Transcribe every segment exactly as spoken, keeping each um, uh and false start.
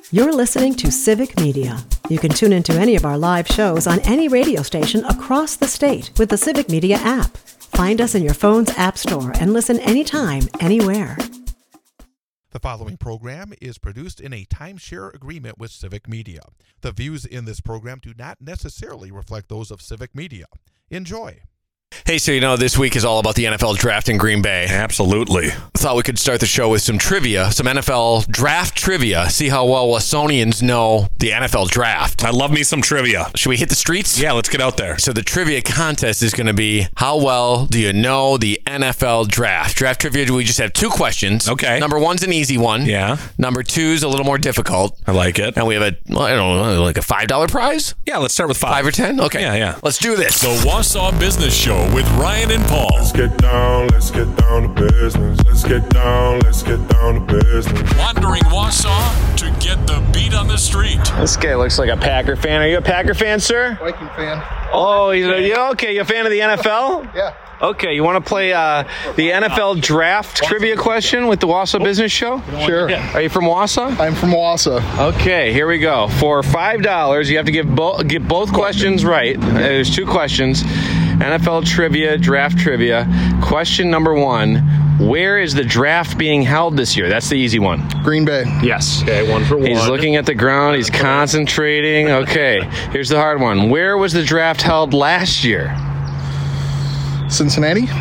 You're listening to Civic Media. You can tune into any of our live shows on any radio station across the state with the Civic Media app. Find us in your phone's app store and listen anytime, anywhere. The following program is produced in a timeshare agreement with Civic Media. The views in this program do not necessarily reflect those of Civic Media. Enjoy. Hey, so you know, this week is all about the N F L draft in Green Bay. Absolutely. Thought we could start the show with some trivia, some N F L draft trivia. See how well Wassonians know the N F L draft. I love me some trivia. Should we hit the streets? Yeah, let's get out there. So the trivia contest is going to be, how well do you know the N F L draft? Draft trivia, we just have two questions. Okay. Number one's an easy one. Yeah. Number two's a little more difficult. I like it. And we have a, well, I don't know, like a five dollar prize? Yeah, let's start with five. Five or ten? Okay. Yeah, yeah. Let's do this. The Wausau Business Show with Ryan and Paul. Let's get down, let's get down to business. Let's get down, let's get down to business. Wandering Wausau to get the beat on the street. This guy looks like a Packer fan. Are you a Packer fan, sir? Viking fan. Oh, he's a, yeah, okay. You a fan of the N F L? Yeah. Okay, you want to play uh, the N F L draft trivia question with the Wausau Business Show? Sure. Are you from Wausau? I'm from Wausau. Okay, here we go. For five dollars, you have to give, bo- get both questions right. Uh, There's two questions. N F L trivia, draft trivia. Question number one, where is the draft being held this year? That's the easy one. Green Bay. Yes. Okay, one for one. He's looking at the ground. He's concentrating. Okay, here's the hard one. Where was the draft held last year? Cincinnati.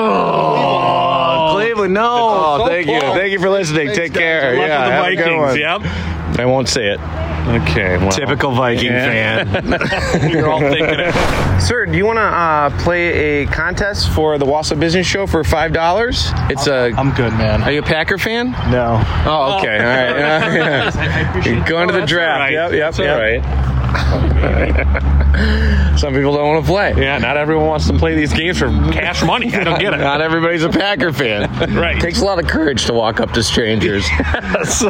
Oh, Cleveland. No. Oh, thank you. Thank you for listening. Thanks, Take guys. care. Luck Yeah, with have the a good Vikings. one. Yep. I won't say it. Okay. Well. Typical Viking fan. You're all thinking it. Sir, do you want to uh, play a contest for the Wausau Business Show for five dollars? It's a. I'm good, man. Are you a Packer fan? No. Oh, okay. All right. You're going to the that's draft. all right. Yep, yep, That's yep. all right. Some people don't want to play. Yeah, not everyone wants to play these games for cash money. I don't get it. Not everybody's a Packer fan. Right. It takes a lot of courage to walk up to strangers. Yes.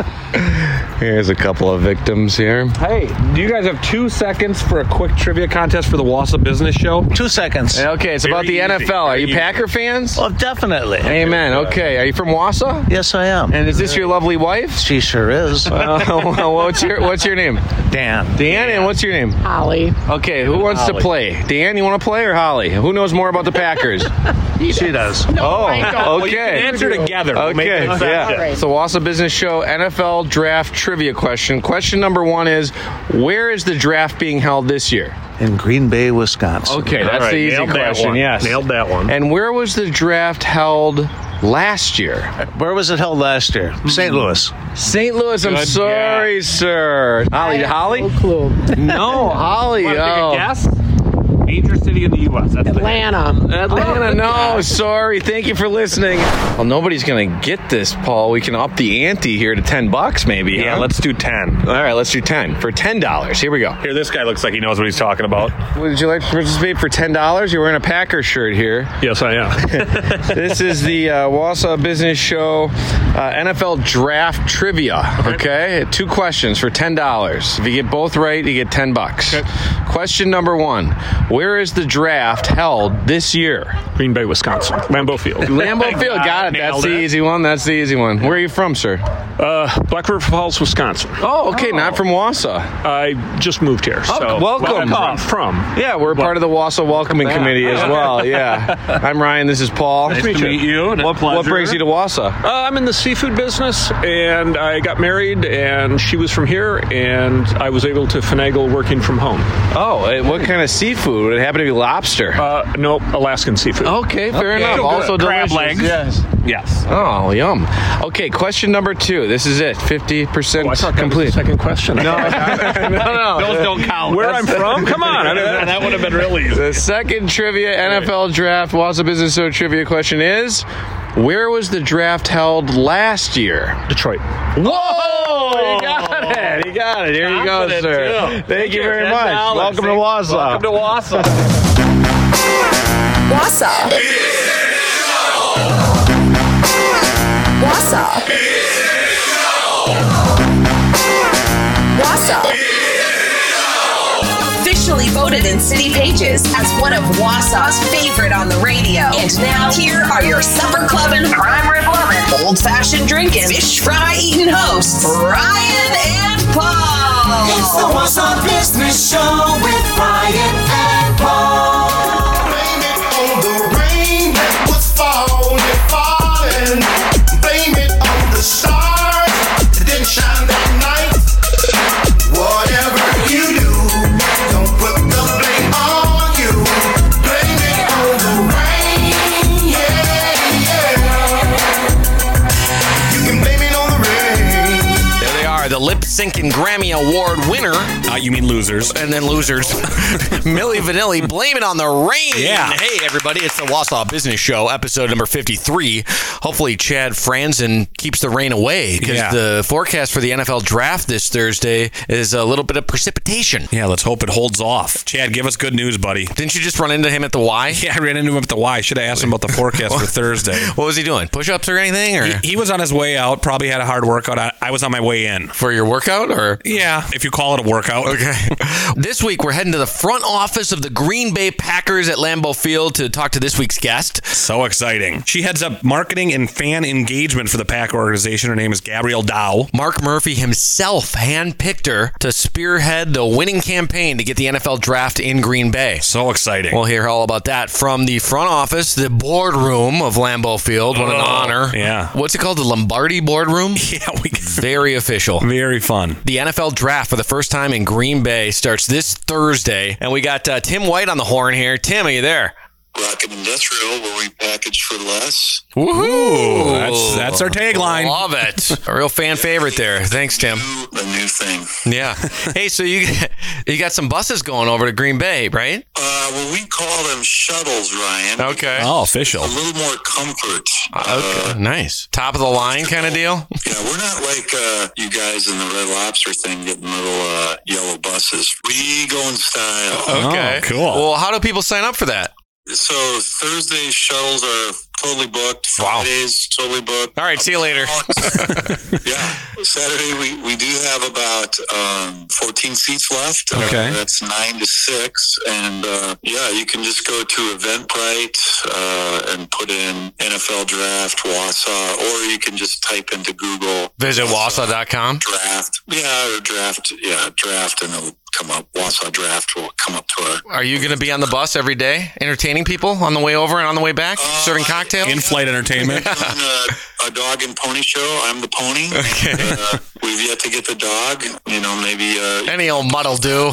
Here's a couple of victims here. Hey, do you guys have two seconds for a quick trivia contest for the Wausau Business Show? Two seconds. Okay, it's about Very the N F L. easy. Are you Very Packer fans? Well, definitely. Amen. Okay. Are you from Wausau? Yes, I am. And is this your lovely wife? She sure is. Uh, well, what's your What's your name? Dan. Dan. And what's your name? Holly. Okay. Who wants to play? Dan, you want to play, or Holly? Who knows more about the Packers? She does. Oh, I don't. okay. Well, you can answer together. We'll make Okay, it yeah. effective. Right. It's the Wausau Business Show N F L Draft Trivia question. Question number one is, where is the draft being held this year? In Green Bay, Wisconsin. Okay, that's All right, the easy nailed that question, one. yes. Nailed that one. And where was the draft held last year? Where was it held last year? Saint Louis. Saint Louis, I'm Good sorry, sir. Holly, Holly? No clue. No, Holly. Want to take oh. a guess? Major city in the U S That's Atlanta. Atlanta, no, sorry. Thank you for listening. Well, nobody's going to get this, Paul. We can up the ante here to ten bucks, maybe. Yeah, huh? let's do ten. All right, let's do ten. For ten dollars. Here we go. Here, this guy looks like he knows what he's talking about. Would you like to participate for ten dollars? You're wearing a Packer shirt here. Yes, I am. This is the uh, Wausau Business Show uh, N F L Draft Trivia. Okay, two questions for ten dollars. If you get both right, you get ten bucks. Okay. Question number one: where is the draft held this year? Green Bay, Wisconsin. Lambeau Field. Lambeau Field. Got it. That's Nailed the it. easy one. That's the easy one. Where are you from, sir? Uh, Black River Falls, Wisconsin. Oh, okay. Not from Wausau. I just moved here. Oh, so welcome. Well, I'm from. Yeah, we're part of the Wausau Welcoming Committee as well. Yeah. I'm Ryan. This is Paul. Nice to meet you. What, what brings you to Wausau? Uh, I'm in the seafood business, and I got married, and she was from here, and I was able to finagle working from home. Oh, eh, what kind of seafood? Would it happen to be lobster? Uh, no, Alaskan seafood. Okay, fair Okay. enough. Still Also good. Crab delicious. legs. Yes. Yes. Oh, yum. Okay, question number two. This is it. fifty percent Oh, I thought that complete. was the second question. No, no, no. Those don't count. Where I'm from? Come on. I mean, that, that would have been really easy. The second trivia N F L Draft Wausau Business Show trivia question is, where was the draft held last year? Detroit. Whoa! You got it. You got it. Here you go, Confident, sir. too. Thank, Thank you you. very ten much. dollars. Welcome to Wausau. Welcome to Wausau. Wausau. Wausau. Wausau. Officially voted in City Pages as one of Wausau's favorite on the radio. And now, here are your supper clubbing, prime rib loving, old fashioned drinking, fish fry eating hosts, Ryan and the Wausau Business Show with Brian and Paul. Blame it on the rain that was falling, falling. Blame it on the stars that didn't shine that night. Whatever you do, don't put the blame on you. Blame it on the rain, yeah, yeah. You can blame it on the rain. There they are, the lip syncing Grammy Award winner. Uh, you mean losers. And then losers. Milli Vanilli, blame it on the rain. Yeah. Hey, everybody, it's the Wausau Business Show, episode number fifty-three. Hopefully, Chad Franzen keeps the rain away because Yeah. the forecast for the N F L draft this Thursday is a little bit of precipitation. Yeah, let's hope it holds off. Chad, give us good news, buddy. Didn't you just run into him at the Y? Yeah, I ran into him at the Y. Should have asked him about the forecast for Thursday. What was he doing? Push-ups or anything? Or He, he was on his way out, probably had a hard workout. I, I was on my way in. for your workout? Or Yeah, if you call it a workout. Okay. This week, we're heading to the front office of the Green Bay Packers at Lambeau Field to talk to this week's guest. So exciting. She heads up marketing and fan engagement for the Pack organization. Her name is Gabrielle Dow. Mark Murphy himself handpicked her to spearhead the winning campaign to get the N F L draft in Green Bay. So exciting. We'll hear all about that from the front office, the boardroom of Lambeau Field. What an Oh, honor. yeah. What's it called? The Lombardi boardroom? Yeah, we Very official. Very fun. The N F L draft for the first time in Green Bay starts this Thursday. And we got uh, Tim White on the horn here. Tim, are you there? Rocket Industrial, where we package for less. Woohoo! That's, that's our tagline. Love it. A real fan favorite there. Thanks, Tim. A new thing. Yeah. Hey, so you you got some buses going over to Green Bay, right? Uh, well, we call them shuttles, Ryan. Okay. Oh, official. A little more comfort. Okay. Uh, nice. Top of the line kind of deal? Yeah, we're not like uh, you guys in the Red Lobster thing getting little uh, yellow buses. We go in style. Okay. Oh, cool. Well, how do people sign up for that? So Thursday shuttles are totally booked. Wow. Fridays totally booked. All right, see you later. Yeah. Saturday we, we do have about um, fourteen seats left. Okay. Uh, that's nine to six. And uh, yeah, you can just go to Eventbrite uh, and put in N F L Draft Wausau, or you can just type into Google. Visit wausau dot com. Draft. Yeah, or draft. Yeah, draft, and it'll come up. Wausau Draft will come up to our. Are you going to be on the bus every day, entertaining people on the way over and on the way back, Uh, serving cocktails? In-flight entertainment. On a, a dog and pony show. I'm the pony. Okay. Uh, we've yet to get the dog. You know, maybe. Uh, Any old mudd'll do.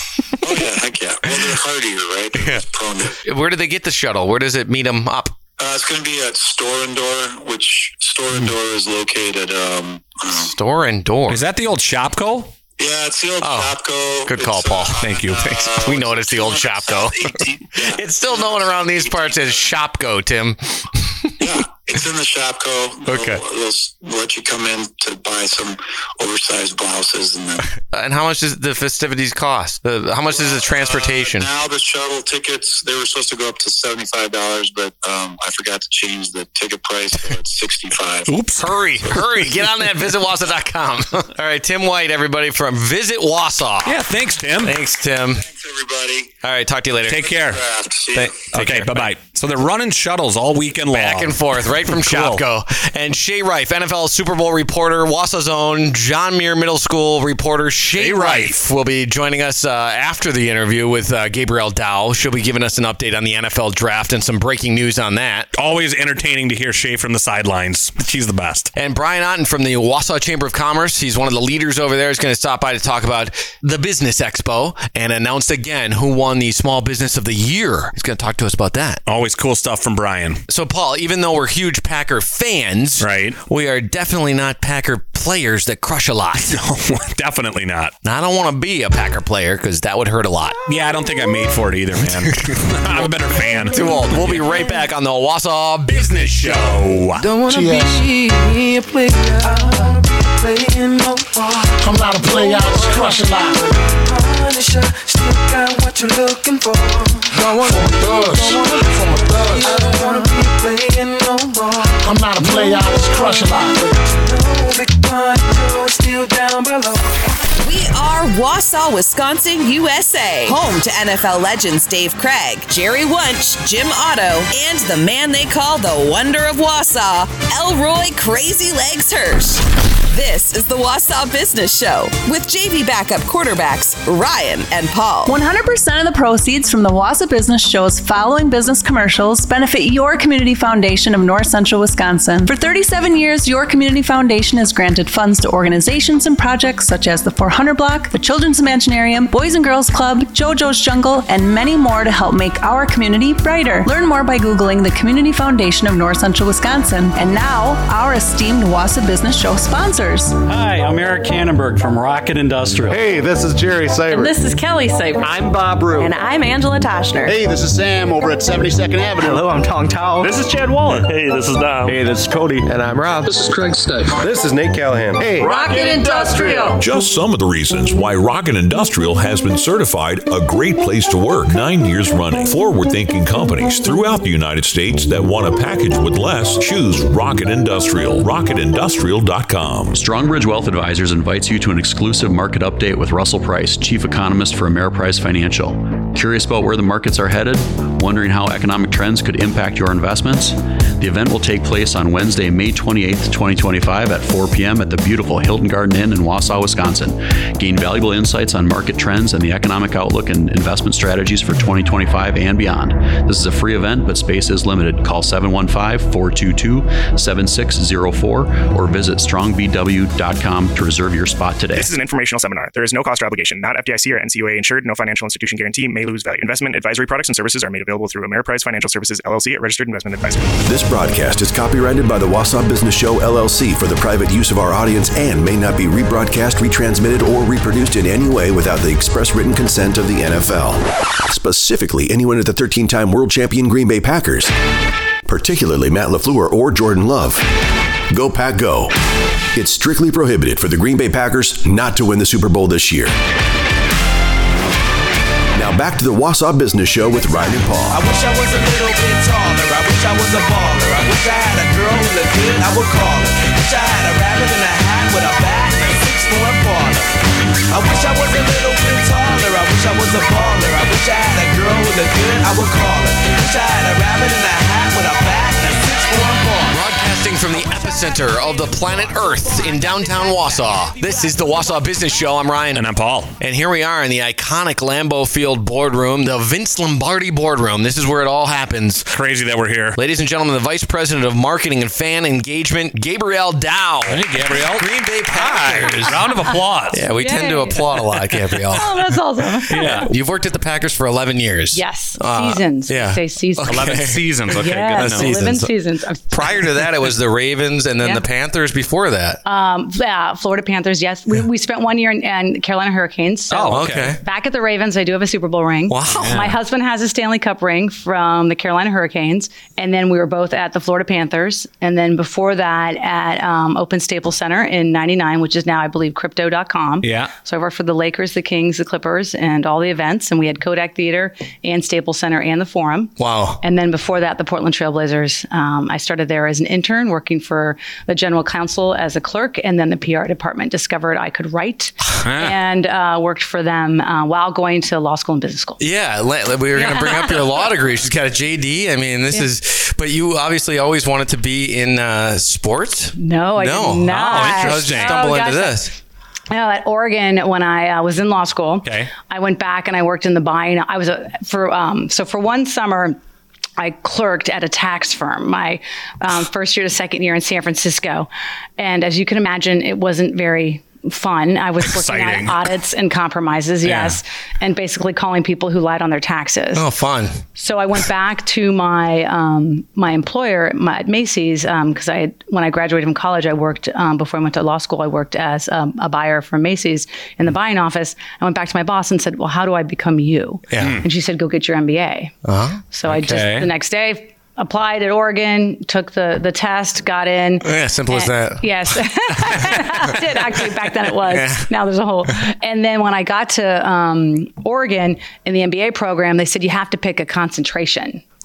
oh yeah, heck yeah. Well, they're hardier, right? They're just prone to. Where do they get the shuttle? Where does it meet them up? Uh, it's going to be at Store and Door, which Store and Door is located. Um, uh, Store and Door. Is that the old Shopko? yeah, it's the old Oh, Shopko. good call, It's, Paul. uh, Thank you. uh, Thanks. We know it's the old South Shopko. eighteen Yeah. It's still known around these parts as Shopko, Tim. Yeah, it's in the Shopko. They'll, Okay. They'll let you come in to buy some oversized blouses, and then And how much does the festivities cost? The, how much is the transportation? Uh, now the shuttle tickets, they were supposed to go up to seventy-five dollars, but um, I forgot to change the ticket price, so it's sixty-five dollars. Oops. Hurry, hurry. Get on that. visit wausau dot com. All right, Tim White, everybody from Visit Wausau. Yeah, thanks, Tim. Thanks, Tim. Thanks, everybody. All right, talk to you later. Take care. Draft. See ya. Th- take Okay, care. bye-bye. So they're running shuttles all weekend long. Back and forth, right from Cool. Shopko. And Shay Rife, N F L Super Bowl reporter, Wausau's own John Muir Middle School reporter Shay, Shay Rife Rife will be joining us uh, after the interview with uh, Gabrielle Dow. She'll be giving us an update on the N F L draft and some breaking news on that. Always entertaining to hear Shay from the sidelines. She's the best. And Brian Otten from the Wausau Chamber of Commerce, he's one of the leaders over there, is going to stop by to talk about the Business Expo and announce again who won the Small Business of the Year. He's going to talk to us about that. Always cool stuff from Brian. So, Paul, even though we're huge Packer fans, Right. we are definitely not Packer players that crush a lot. No, definitely not. I don't want to be a Packer player because that would hurt a lot. Yeah, I don't think I'm made for it either, man. I'm a better fan. Too old. We'll be right back on the Wausau Business Show. Don't wanna be a player. I wanna be playing no part. I'm not a player, I just crush a lot. Punisher, still got what you're looking for. I want from a thug, from a thug. I don't wanna be playing no more. I'm not a player, I just crush a lot. No, Big Pun Joe is still down below. We are Wausau, Wisconsin, U S A. Home to N F L legends Dave Craig, Jerry Wunsch, Jim Otto, and the man they call the Wonder of Wausau, Elroy Crazy Legs Hirsch. This is the Wausau Business Show with J V backup quarterbacks Ryan and Paul. one hundred percent of the proceeds from the Wausau Business Show's following business commercials benefit Your Community Foundation of North Central Wisconsin. For thirty-seven years, Your Community Foundation has granted funds to organizations and projects such as the four hundred Block, the Children's Imaginarium, Boys and Girls Club, JoJo's Jungle, and many more to help make our community brighter. Learn more by Googling the Community Foundation of North Central Wisconsin. And now, our esteemed Wausau Business Show sponsors. Hi, I'm Eric Cannonberg from Rocket Industrial. Hey, this is Jerry Seibert. And this is Kelly Seibert. I'm Bob Root. And I'm Angela Toshner. Hey, this is Sam over at seventy-second Avenue. Hello, I'm Tong Tao. This is Chad Waller. Hey, this is Dom. Hey, this is Cody. And I'm Rob. This is Craig Steiff. This is Nate Callahan. Hey, Rocket Industrial. Just some of the reasons why Rocket Industrial has been certified a great place to work nine years running. Forward-thinking companies throughout the United States that want a package with less choose Rocket Industrial. rocket industrial dot com. Strongbridge Wealth Advisors invites you to an exclusive market update with Russell Price, Chief Economist for Ameriprise Financial. Curious about where the markets are headed? Wondering how economic trends could impact your investments? The event will take place on Wednesday, May twenty-eighth, twenty twenty-five at four p.m. at the beautiful Hilton Garden Inn in Wausau, Wisconsin. Gain valuable insights on market trends and the economic outlook and investment strategies for twenty twenty-five and beyond. This is a free event, but space is limited. Call seven one five, four two two, seven six zero four or visit strong b w dot com to reserve your spot today. This is an informational seminar. There is no cost or obligation. Not F D I C or N C U A insured. No financial institution guarantee. May lose value. Investment advisory products and services are made available through Ameriprise Financial Services, L L C, a registered investment advisor. This broadcast is copyrighted by the Wausau Business Show, L L C, for the private use of our audience and may not be rebroadcast, retransmitted, or reproduced in any way without the express written consent of the N F L. Specifically, anyone at the thirteen-time world champion Green Bay Packers, particularly Matt LaFleur or Jordan Love. Go Pack Go. It's strictly prohibited for the Green Bay Packers not to win the Super Bowl this year. Now back to the Wausau Business Show with Ryan and Paul. I wish I was a little bit taller. I wish I was a baller. I wish I had a girl who looked good, I would call her. Wish I had a rabbit in a hat with a bat and a six-foot baller. I wish I was a little bit taller. I wish I was a baller. I wish I had a girl who looked good, I would call her. Wish I had a rabbit in a hat with a bat and a six-foot baller. Broadcasting from the epicenter of the planet Earth in downtown Wausau. This is the Wausau Business Show. I'm Ryan. And I'm Paul. And here we are in the iconic Lambeau Field boardroom, the Vince Lombardi boardroom. This is where it all happens. Crazy that we're here. Ladies and gentlemen, the Vice President of Marketing and Fan Engagement, Gabrielle Dow. Hey, Gabrielle. Green Bay Packers. Hi. Round of applause. Yeah, we Yay. tend to applaud a lot, Gabrielle. Oh, that's awesome. Yeah. You've worked at the Packers for eleven years. Yes. Uh, seasons. Yeah. We say seasons. Okay. eleven seasons. Okay. Yes, Good eleven seasons. Prior to that, it was the Ravens and then Yeah. the Panthers before that. Um, yeah, Florida Panthers, yes. We, we spent one year in, in Carolina Hurricanes. So Oh, okay. Back at the Ravens, I do have a Super Bowl ring. Wow. Yeah. My husband has a Stanley Cup ring from the Carolina Hurricanes. And then we were both at the Florida Panthers. And then before that at um, Open Staples Center in ninety-nine, which is now, I believe, crypto dot com. Yeah. So I worked for the Lakers, the Kings, the Clippers, and all the events. And we had Kodak Theater and Staples Center and the Forum. Wow. And then before that, the Portland Trailblazers. Um, I started there as an intern, working for the general counsel as a clerk, and then the P R department discovered I could write and uh, worked for them uh, while going to law school and business school. Yeah, we were going to bring up your law degree. She's got a J D. I mean, this Yeah. is, but you obviously always wanted to be in uh, sports? No, I no. did not. Oh, interesting. How'd you stumble Oh, into gosh. this? No, at Oregon, when I uh, was in law school, Okay. I went back and I worked in the buying. I was a, for um, so for one summer, I clerked at a tax firm my um, first year to second year in San Francisco, and as you can imagine, it wasn't very fun. I was working Exciting. on audits and compromises, Yeah. yes, and basically calling people who lied on their taxes. Oh, fun. So I went back to my um, my employer my, at Macy's because I had, when I graduated from college, I worked um, before I went to law school. I worked as um, a buyer for Macy's in the buying office. I went back to my boss and said, "Well, how do I become you?" Yeah. And she said, "Go get your M B A." Uh-huh. So I just Okay. the next day applied at Oregon, took the the test, got in. Yeah, simple as And- that. Yes. I did actually. Back then it was. Yeah. Now there's a whole. And then when I got to um, Oregon in the M B A program, they said you have to pick a concentration.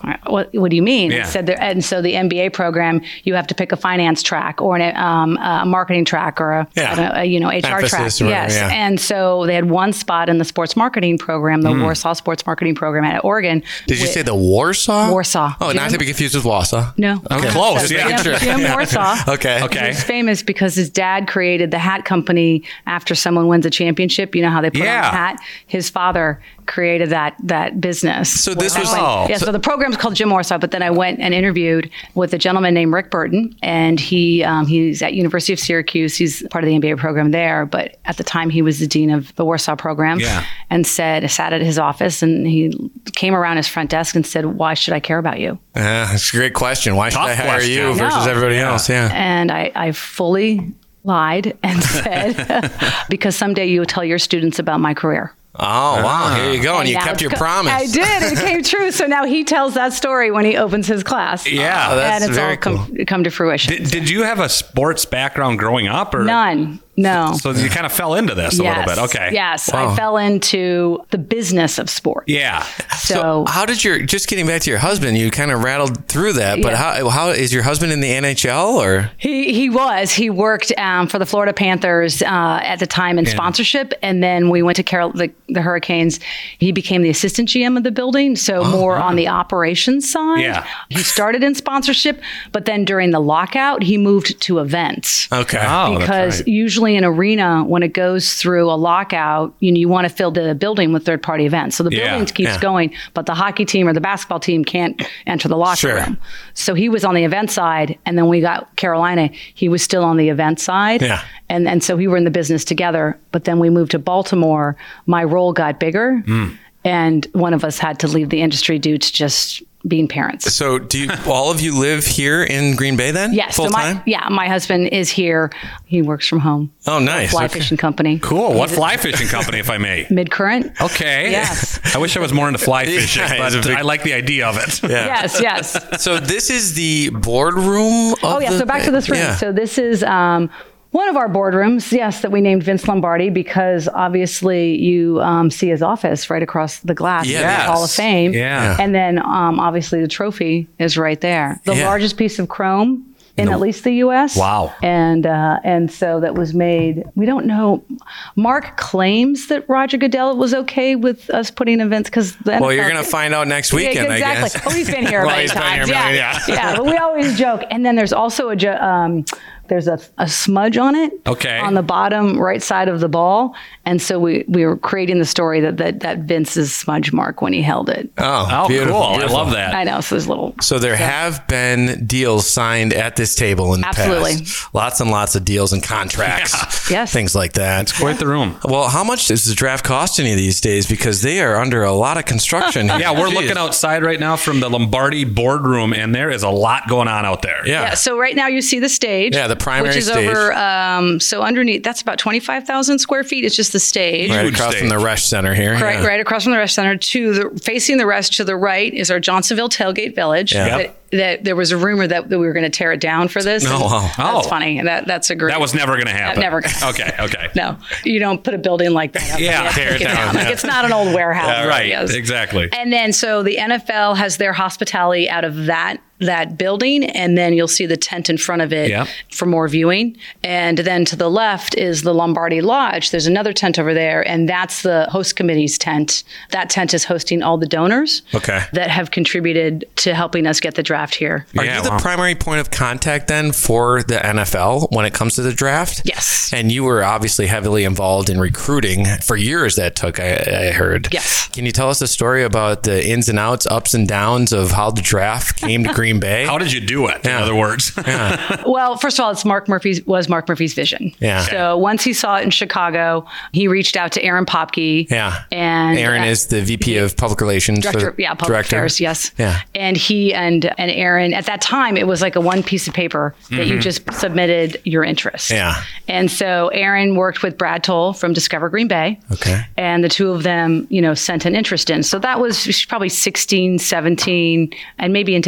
What, what do you mean? Yeah. I said there, and so the M B A program, you have to pick a finance track or an, um, a marketing track or a, Yeah. I don't know, a you know H R Emphasis track. or Yes, whatever, yeah. and so they had one spot in the sports marketing program, the Mm. Warsaw Sports Marketing Program at Oregon. Did you with- say the Warsaw? Warsaw. Oh, not Jim- to be confused with Wausau. No. Okay. Close, Just yeah. making Jim, sure. Jim Warsaw. Okay. Okay. He's famous because his dad created the hat company after someone wins a championship. You know how they put Yeah. on the hat? His father created that that business. So this Where I was- went- Oh. yeah, so, the program's called Jim Warsaw, but then I went and interviewed with a gentleman named Rick Burton, and he um, he's at University of Syracuse. He's part of the M B A program there, but at the time he was the dean of the Warsaw program. Yeah. And said, sat at his office, and he came around his front desk and said, "Why should I care about you?" Uh, that's a great question. Why should Tough I hire question. you versus No. everybody Yeah. else? Yeah. And I, I fully lied and said, because someday you'll tell your students about my career. Oh, wow. Here you go. And, you now kept it's your co- promise. I did. It came true. So now he tells that story when he opens his class. Yeah, Oh, that's and it's very all come, come to fruition. Did, did you have a sports background growing up? Or None. No. So you kind of fell into this a yes. little bit. Okay. Yes. Wow. I fell into the business of sport. Yeah. So, how did your, just getting back to your husband, you kind of rattled through that, but Yeah. how, how is your husband in the N H L or? He he was. He worked um, for the Florida Panthers uh, at the time in Yeah. sponsorship, and then we went to Carol the, the Hurricanes. He became the assistant G M of the building, so more on the operations side. Yeah. He started in sponsorship, but then during the lockout, he moved to events. Okay. Oh, that's Because right. usually an arena, when it goes through a lockout, you know, you want to fill the building with third party events. So the Yeah, building keeps yeah. going, but the hockey team or the basketball team can't enter the locker Sure. room. So he was on the event side, and then we got Carolina. He was still on the event side. Yeah. And and so we were in the business together. But then we moved to Baltimore. My role got bigger, Mm. and one of us had to leave the industry due to just being parents. So do you, all of you live here in Green Bay then? Yes. Full so my, time? yeah, my husband is here. He works from home. Oh, nice. Fly Okay. fishing company. Cool. What fly fishing company, if I may? Mid Current. Okay. Yes. I wish I was more into fly fishing, Yeah, but it's a big- I like the idea of it. Yeah. Yes, yes. So this is the boardroom of Oh, yeah. the- So back to this room. Yeah. So this is um, one of our boardrooms, yes, that we named Vince Lombardi because obviously you um, see his office right across the glass Yes. in the Hall of Fame. Yeah. And then um, obviously the trophy is right there. The Yeah. largest piece of chrome in at least the U S. Wow. And uh, and so that was made. We don't know. Mark claims that Roger Goodell was okay with us putting events because then. Well, you're going to find out next weekend, Yeah, exactly. I guess. Oh, he's been here Well, many he's been times. here yeah. many- yeah. yeah, but we always joke. And then there's also a jo- um, there's a, a smudge on it. Okay. On the bottom right side of the ball, and so we we were creating the story that that, that Vince's smudge mark when he held it. Oh, Oh, beautiful, cool. beautiful. I love that. I know. So there's little. So there have been deals signed at this table in the Absolutely. past. Lots and lots of deals and contracts. Yes. Things like that. Quite the room. Well, how much does the draft cost any of these days? Because they are under a lot of construction. here. Yeah, we're Jeez. looking outside right now from the Lombardi boardroom, and there is a lot going on out there. Yeah. Yeah. So right now you see the stage. Yeah, the primary which is stage. over. Um, so underneath, that's about twenty-five thousand square feet. It's just the stage. Right Huge across stage. from the Resch Center here. Right, yeah. right across from the Resch Center. To the facing the rest to the right is our Johnsonville Tailgate Village. Yeah. That, that there was a rumor that, that we were going to tear it down for this. No, and wow. That's Oh. funny. That that's a great. That was never going to happen. Never gonna Okay, okay. No, you don't put a building like that up. Yeah, You have to tear take it down, Like, yeah. it's not an old warehouse. Yeah, right. Yes. Exactly. And then so the N F L has their hospitality out of that that building, and then you'll see the tent in front of it Yep. for more viewing. And then to the left is the Lombardi Lodge. There's another tent over there, and that's the host committee's tent. That tent is hosting all the donors Okay. that have contributed to helping us get the draft here. Are Yeah, you the wow. primary point of contact then for the N F L when it comes to the draft? Yes. And you were obviously heavily involved in recruiting for years that took, I, I heard. Yes. Can you tell us a story about the ins and outs, ups and downs of how the draft came to Green Bay? How did you do it, Yeah. in other words? Well, first of all, it's Mark Murphy's was Mark Murphy's vision. Yeah. So once he saw it in Chicago, he reached out to Aaron Popke. Yeah. And Aaron uh, is the V P of Public Relations. for Director, the- yeah, public director. affairs, yes. Yeah. And he and and Aaron, at that time, it was like a one piece of paper that you Mhm. just submitted your interest. Yeah. And so Aaron worked with Brad Toll from Discover Green Bay. Okay. And the two of them, you know, sent an interest in. So that was probably sixteen, seventeen, and maybe into eighteen.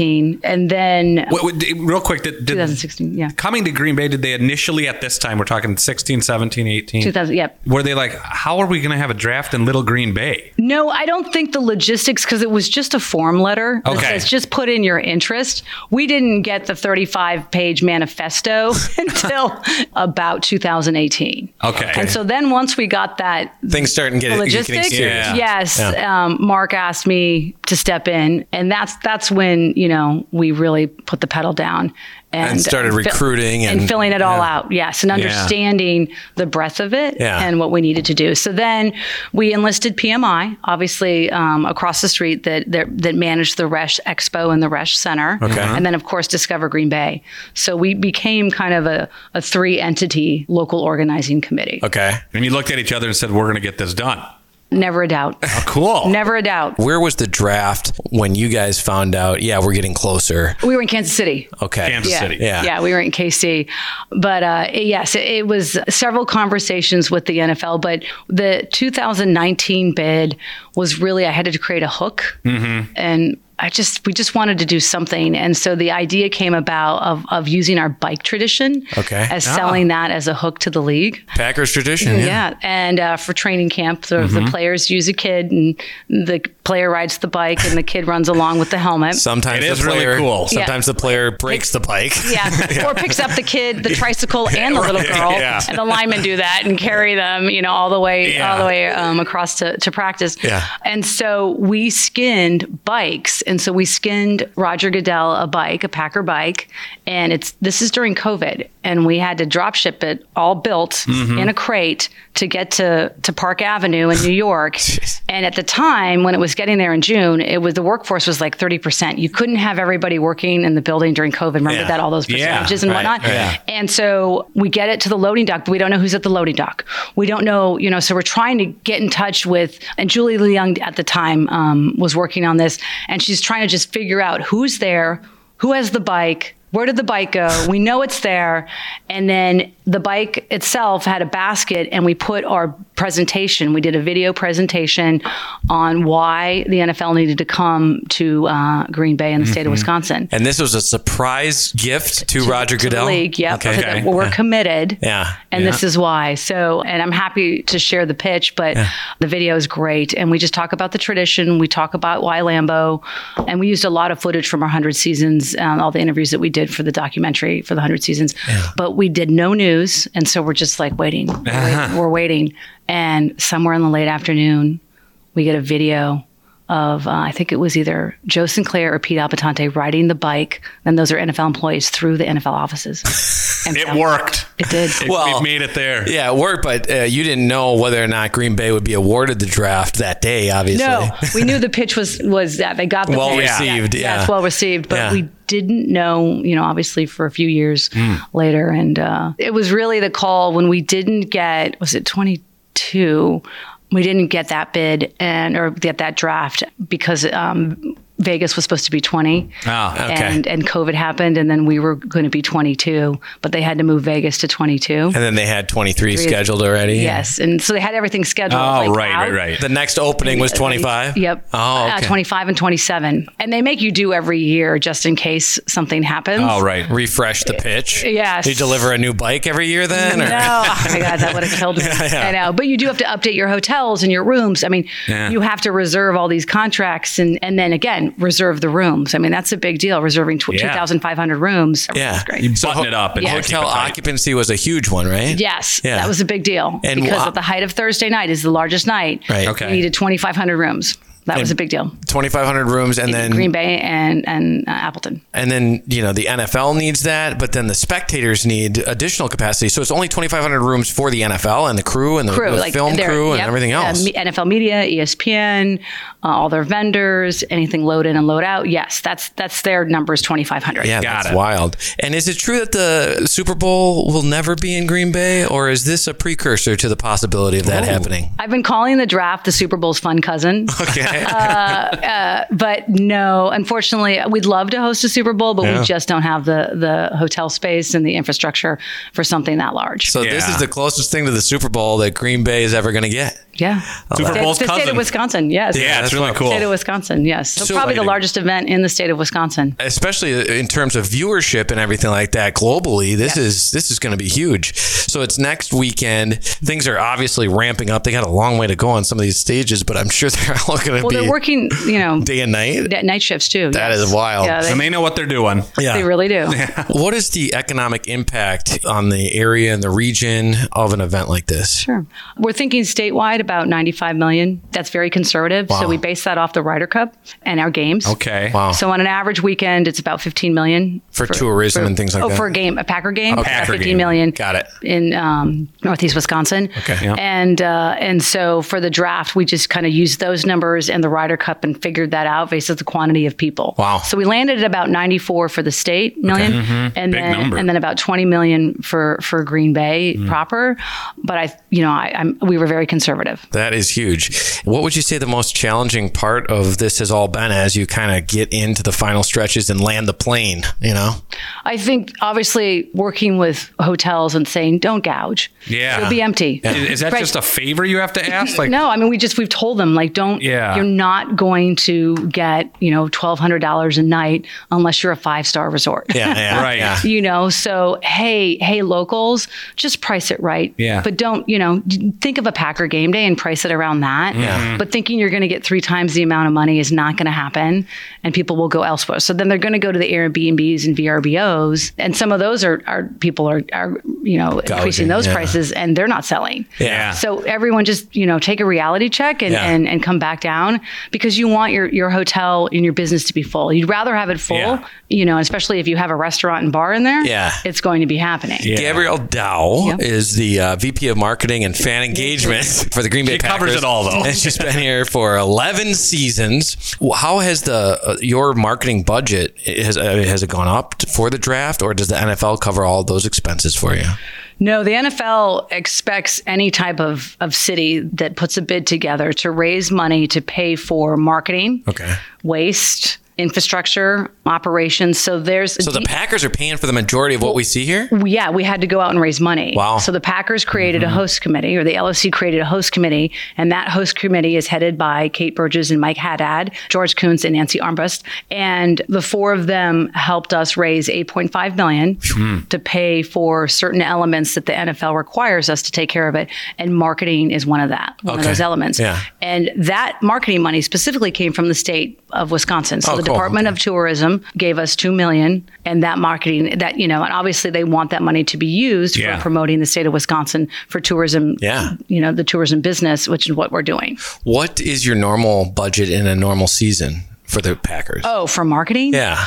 sixteen, and then Wait, wait, real quick, did, did twenty sixteen, yeah. coming to Green Bay, did they initially at this time, we're talking sixteen, seventeen, eighteen, two thousand, yep. were they like, how are we going to have a draft in Little Green Bay? No, I don't think the logistics, because it was just a form letter that Okay. says just put in your interest. We didn't get the thirty-five page manifesto until about two thousand eighteen. Okay. And so then once we got that Things starting to get logistics, getting serious. Yeah. yes, Yeah. Um, Mark asked me to step in, and that's that's when, you know, we really put the pedal down. And, And started fi- recruiting and, and- filling it all yeah. out. Yes. And Yeah. understanding the breadth of it Yeah. and what we needed to do. So then we enlisted P M I, obviously um, across the street that, that that managed the Resch Expo and the Resch Center. Okay. And then, of course, Discover Green Bay. So we became kind of a, a three entity local organizing committee. Okay. And you looked at each other and said, we're going to get this done. Never a doubt. Oh, cool. Never a doubt. Where was the draft when you guys found out, yeah, we're getting closer? We were in Kansas City. Okay. Kansas yeah. City. Yeah. Yeah, we were in K C. But uh, yes, it, it was several conversations with the N F L. But the two thousand nineteen bid was really, I had to create a hook. Mm-hmm. And I just, we just wanted to do something. And so the idea came about of, of using our bike tradition Okay. as Ah. selling that as a hook to the league. Packers tradition. Yeah. Yeah. And uh, for training camp, the, Mhm. the players use a kid and the player rides the bike and the kid runs along with the helmet. Sometimes It the is really player, cool. Sometimes the player breaks the bike. Yeah. Or picks up the kid, the tricycle, and the little girl, Yeah. and the linemen do that and carry them, you know, all the way, Yeah. all the way um, across to, to practice. Yeah. And so we skinned bikes, and so we skinned Roger Goodell a bike, a Packer bike, and it's this is during COVID, and we had to drop ship it all built Mhm. in a crate to get to to Park Avenue in New York. And at the time when it was getting there in June, it was the workforce was like thirty percent. You couldn't have everybody working in the building during COVID. Remember Yeah. that, all those Yeah. percentages and Right. whatnot. Yeah. And so we get it to the loading dock, but we don't know who's at the loading dock. We don't know, you know, so we're trying to get in touch with, and Julie Leung at the time um, was working on this, and she's trying to just figure out who's there, who has the bike, where did the bike go? We know it's there. And then the bike itself had a basket, and we put our presentation, we did a video presentation on why the N F L needed to come to uh, Green Bay in the state of Mhm. Wisconsin. And this was a surprise gift to, Roger To the Goodell? league, yep. Okay. So that we're Yeah. committed. Yeah. And Yeah. this is why. So, and I'm happy to share the pitch, but Yeah. the video is great. And we just talk about the tradition. We talk about why Lambeau. And we used a lot of footage from our one hundred seasons, um, all the interviews that we did for the documentary for the one hundred seasons. But we did no news. And so we're just like waiting. We're, Uh-huh. wait- we're waiting. And somewhere in the late afternoon, we get a video of, uh, I think it was either Joe Sinclair or Pete Albitante riding the bike. And those are N F L employees through the N F L offices. And It so- worked. It did. It- Well, we've made it there. Yeah, it worked, but uh, you didn't know whether or not Green Bay would be awarded the draft that day, obviously. No, we knew the pitch was was that they got the Well pitch. received, yeah. it's well received, but Yeah. we didn't know, you know, obviously for a few years Mm. later, and uh, it was really the call when we didn't get, was it twenty-two? We didn't get that bid and or get that draft because um, Vegas was supposed to be twenty. Oh, okay. And and COVID happened, and then we were going to be twenty-two, but they had to move Vegas to twenty-two. And then they had twenty-three Three- scheduled already. Yes, and so they had everything scheduled. Oh, like, right, out. right, right. The next opening was twenty-five? Yep. Oh, okay. Uh, twenty-five and twenty-seven. And they make you do every year just in case something happens. Oh, right. Refresh the pitch. Yes. You deliver a new bike every year then? Or? No, oh my God, that would have killed me. Yeah, yeah. I know, but you do have to update your hotels and your rooms. I mean, Yeah. you have to reserve all these contracts, and and then again reserve the rooms. I mean, that's a big deal. Reserving tw- Yeah. two thousand five hundred rooms. Yeah. That's great. You button it up and Yeah. keep it Hotel tight. occupancy was a huge one, right? Yes, Yeah. that was a big deal And because wha- at the height of Thursday night is the largest night. Right. We Okay. needed twenty-five hundred rooms. That was And a big deal. twenty-five hundred rooms, and then Green Bay and and uh, Appleton. and then you know the N F L needs that, but then the spectators need additional capacity. So it's only twenty-five hundred rooms for the N F L and the crew and the, Crew, the like film their- crew and yep, everything uh, else. me- N F L Media, E S P N, uh, all their vendors, anything load in and load out. Yes, that's that's their numbers twenty-five hundred. Yeah, that's wild. And is it true that the Super Bowl will never be in Green Bay, or is this a precursor to the possibility of that happening? I've been calling the draft the Super Bowl's fun cousin. Okay. uh, uh, but no, unfortunately, we'd love to host a Super Bowl, but Yeah. we just don't have the the hotel space and the infrastructure for something that large. So this is the closest thing to the Super Bowl that Green Bay is ever going to get. Yeah. Super State- Bowl's the state cousin. of Wisconsin, yes. Yeah, it's really cool. State of Wisconsin, yes. So, So probably the exciting. largest event in the state of Wisconsin. Especially in terms of viewership and everything like that globally, this is this is going to be huge. So it's next weekend. Things are obviously ramping up. They got a long way to go on some of these stages, but I'm sure they're all going to Well, be they're working, you know, day and night. d- night shifts too. That yes. is wild. Yeah, they, and they know what they're doing. Yeah. they really do. What is the economic impact on the area and the region of an event like this? Sure. We're thinking statewide about ninety-five million. That's very conservative. Wow. So we base that off the Ryder Cup and our games. Okay. Wow. So on an average weekend, it's about fifteen million For tourism and things like oh, that? for a game, a Packer game. A it's Packer about fifteen game. million. Got it. In um, Northeast Wisconsin. Okay. Yeah. And uh, and so for the draft, we just kind of used those numbers and the Ryder Cup and figured that out based on the quantity of people. Wow. So we landed at about ninety-four for the state million, Okay. Mhm. and Big then number. and then about twenty million for for Green Bay Mm. proper. But I, you know, I, I'm we were very conservative. That is huge. What would you say the most challenging part of this has all been as you kind of get into the final stretches and land the plane, you know? I think obviously working with hotels and saying don't gouge. Yeah. It'll be empty. Is, is that Right. just a favor you have to ask? Like, no, I mean we just we've told them like don't. Yeah. You're not going to get you know twelve hundred dollars a night unless you're a five star resort. Yeah, yeah, Right. yeah. You know, so hey, hey, locals, just price it right. Yeah. But don't you know think of a Packer game day and price it around that. Yeah. But thinking you're going to get three times the amount of money is not going to happen, and people will go elsewhere. So then they're going to go to the Airbnbs and V R B Os, and some of those are are people are are you know increasing those yeah. prices, and they're not selling. Yeah. So everyone just, you know, take a reality check and, Yeah. and, and come back down because you want your, your hotel and your business to be full. You'd rather have it full, Yeah. you know, especially if you have a restaurant and bar in there. Yeah. It's going to be happening. Gabrielle Dow Yep. is the uh, V P of Marketing and Fan Engagement for the Green Bay She Packers. covers it all, though. And she's been here for eleven seasons. How has the uh, your marketing budget, has, uh, has it gone up t- for the draft, or does the N F L cover all those expenses for you? No, the N F L expects any type of, of city that puts a bid together to raise money to pay for marketing, Okay. waste, infrastructure, operations. So there's a So the deep- Packers are paying for the majority of what we see here? Yeah, we had to go out and raise money. Wow. So the Packers created a host committee, or the L O C created a host committee, and that host committee is headed by Kate Burgess and Mike Haddad, George Kuntz, and Nancy Armbrust. And the four of them helped us raise eight point five million dollars to pay for certain elements that the N F L requires us to take care of it. And marketing is one of that, one of Okay. those elements. Yeah. And that marketing money specifically came from the state of Wisconsin. So Oh, the cool. Department of Tourism gave us two million dollars, and that marketing, that, you know, and obviously they want that money to be used Yeah. for promoting the state of Wisconsin for tourism, Yeah. you know, the tourism business, which is what we're doing. What is your normal budget in a normal season for the Packers? Oh, for marketing? Yeah.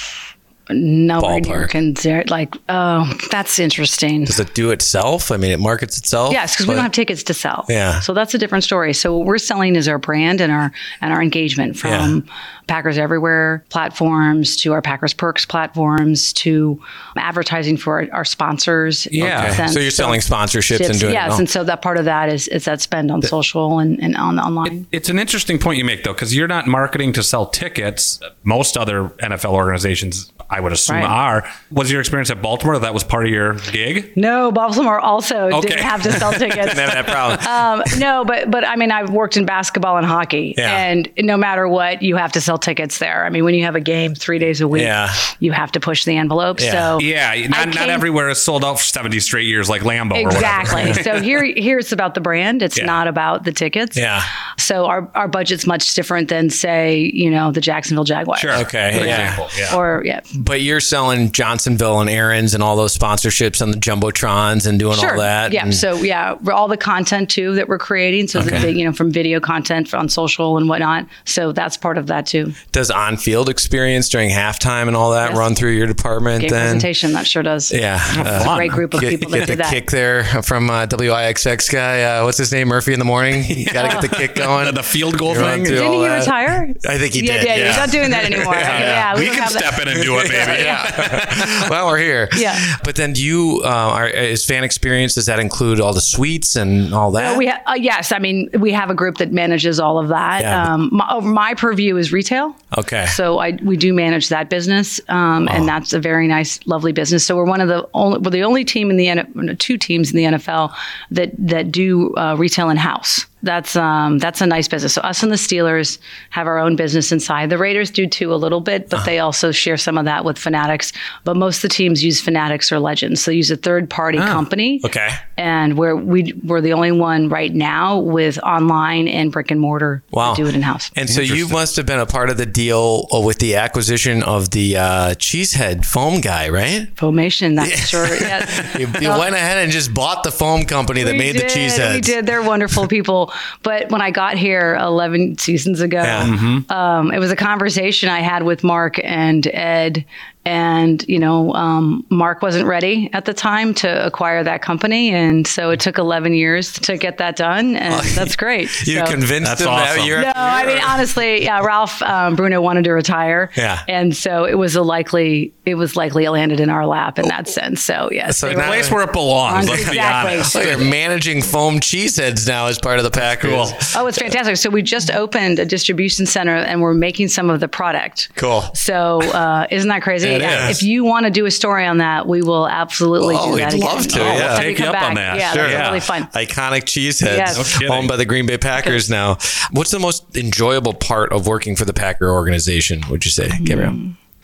Nowhere near Ballpark. consider, like, oh, that's interesting. Does it do itself? I mean, it markets itself? Yes, because we But- don't have tickets to sell. Yeah. So that's a different story. So what we're selling is our brand and our and our engagement from Packers Everywhere platforms to our Packers Perks platforms to advertising for our, our sponsors. in Yeah. a sense. So you're selling sponsorships and doing it yes, all. and so that part of that is is that spend on social and, and on online. It's an interesting point you make, though, because you're not marketing to sell tickets. Most other N F L organizations, I would assume, Right. are. Was your experience at Baltimore that was part of your gig? No, Baltimore also Okay. didn't have to sell tickets. Didn't have that problem. Um, no, but but I mean, I've worked in basketball and hockey, Yeah. and no matter what, you have to sell tickets there. I mean, when you have a game three days a week, Yeah. you have to push the envelope. So yeah, not, not came- everywhere is sold out for seventy straight years like Lambeau or whatever. exactly. So here here it's about the brand. It's Yeah. not about the tickets. Yeah. So our our budget's much different than say you know the Jacksonville Jaguars. Sure. Okay. For Yeah. example, yeah. Or yeah. But you're selling Johnsonville and Aaron's and all those sponsorships on the Jumbotrons and doing Sure. all that. Yeah. and- So yeah, all the content too that we're creating. So the Okay. big, you know, from video content on social and whatnot. So that's part of that too. Does on-field experience during halftime and all that Yes. run through your department Game then? presentation that sure does. Yeah. It's a great group of get, people get that do the that. kick there from uh, W I X X guy. Uh, what's his name? Murphy in the morning. You got to get the kick going. going. The, the field goal You're thing. on to Didn't all he that. retire? I think he yeah, did. Yeah, Yeah, he's not doing that anymore. yeah, yeah, we don't can have that. step in and do it, maybe. yeah. Well, we're here. Yeah. But then do you, uh, are, is fan experience, does that include all the suites and all that? Uh, we ha- uh, yes, I mean we have a group that manages all of that. Yeah. Um, my, oh, my purview is retail. Okay. So I we do manage that business, um, Oh. and that's a very nice, lovely business. So we're one of the only, we're the only team in the N- two teams in the N F L that that do uh, retail in house. That's um, that's a nice business. So us and the Steelers have our own business inside. The Raiders do too a little bit, but they also share some of that with Fanatics. But most of the teams use Fanatics or Legends. So they use a third party Oh, company. Okay. And we're we we're the only one right now with online and brick and mortar Wow. to do it in house. And so you must have been a part of the deal with the acquisition of the uh, Cheesehead foam guy, right? Foamation, that's sure. Yes. You, you went ahead and just bought the foam company that We made did, the Cheeseheads. We did. They're wonderful people. But when I got here eleven seasons ago, Yeah. Mhm. um, it was a conversation I had with Mark and Ed. And, you know, um, Mark wasn't ready at the time to acquire that company. And so it took eleven years to get that done. And that's great. You So- convinced That's him awesome. that you're No, I mean, honestly, yeah, Ralph um, Bruno wanted to retire. Yeah. And so it was a likely, it was likely it landed in our lap in that sense. So, yes. So they now- were- Place where it belongs. Let's be Exactly. honest. So you're managing foam Cheeseheads now as part of the Packers. Cool. Oh, it's fantastic. So we just opened a distribution center and we're making some of the product. Cool. So uh, isn't that crazy? It Yeah. is. If you want to do a story on that, we will absolutely Oh, do that we'd again. love to, Oh, yeah. we'll have Take come you up back. on that. Yeah, Sure. that's Yeah. really fun. Iconic Cheeseheads Yes. No kidding. owned by the Green Bay Packers now. What's the most enjoyable part of working for the Packer organization, would you say, Gabrielle?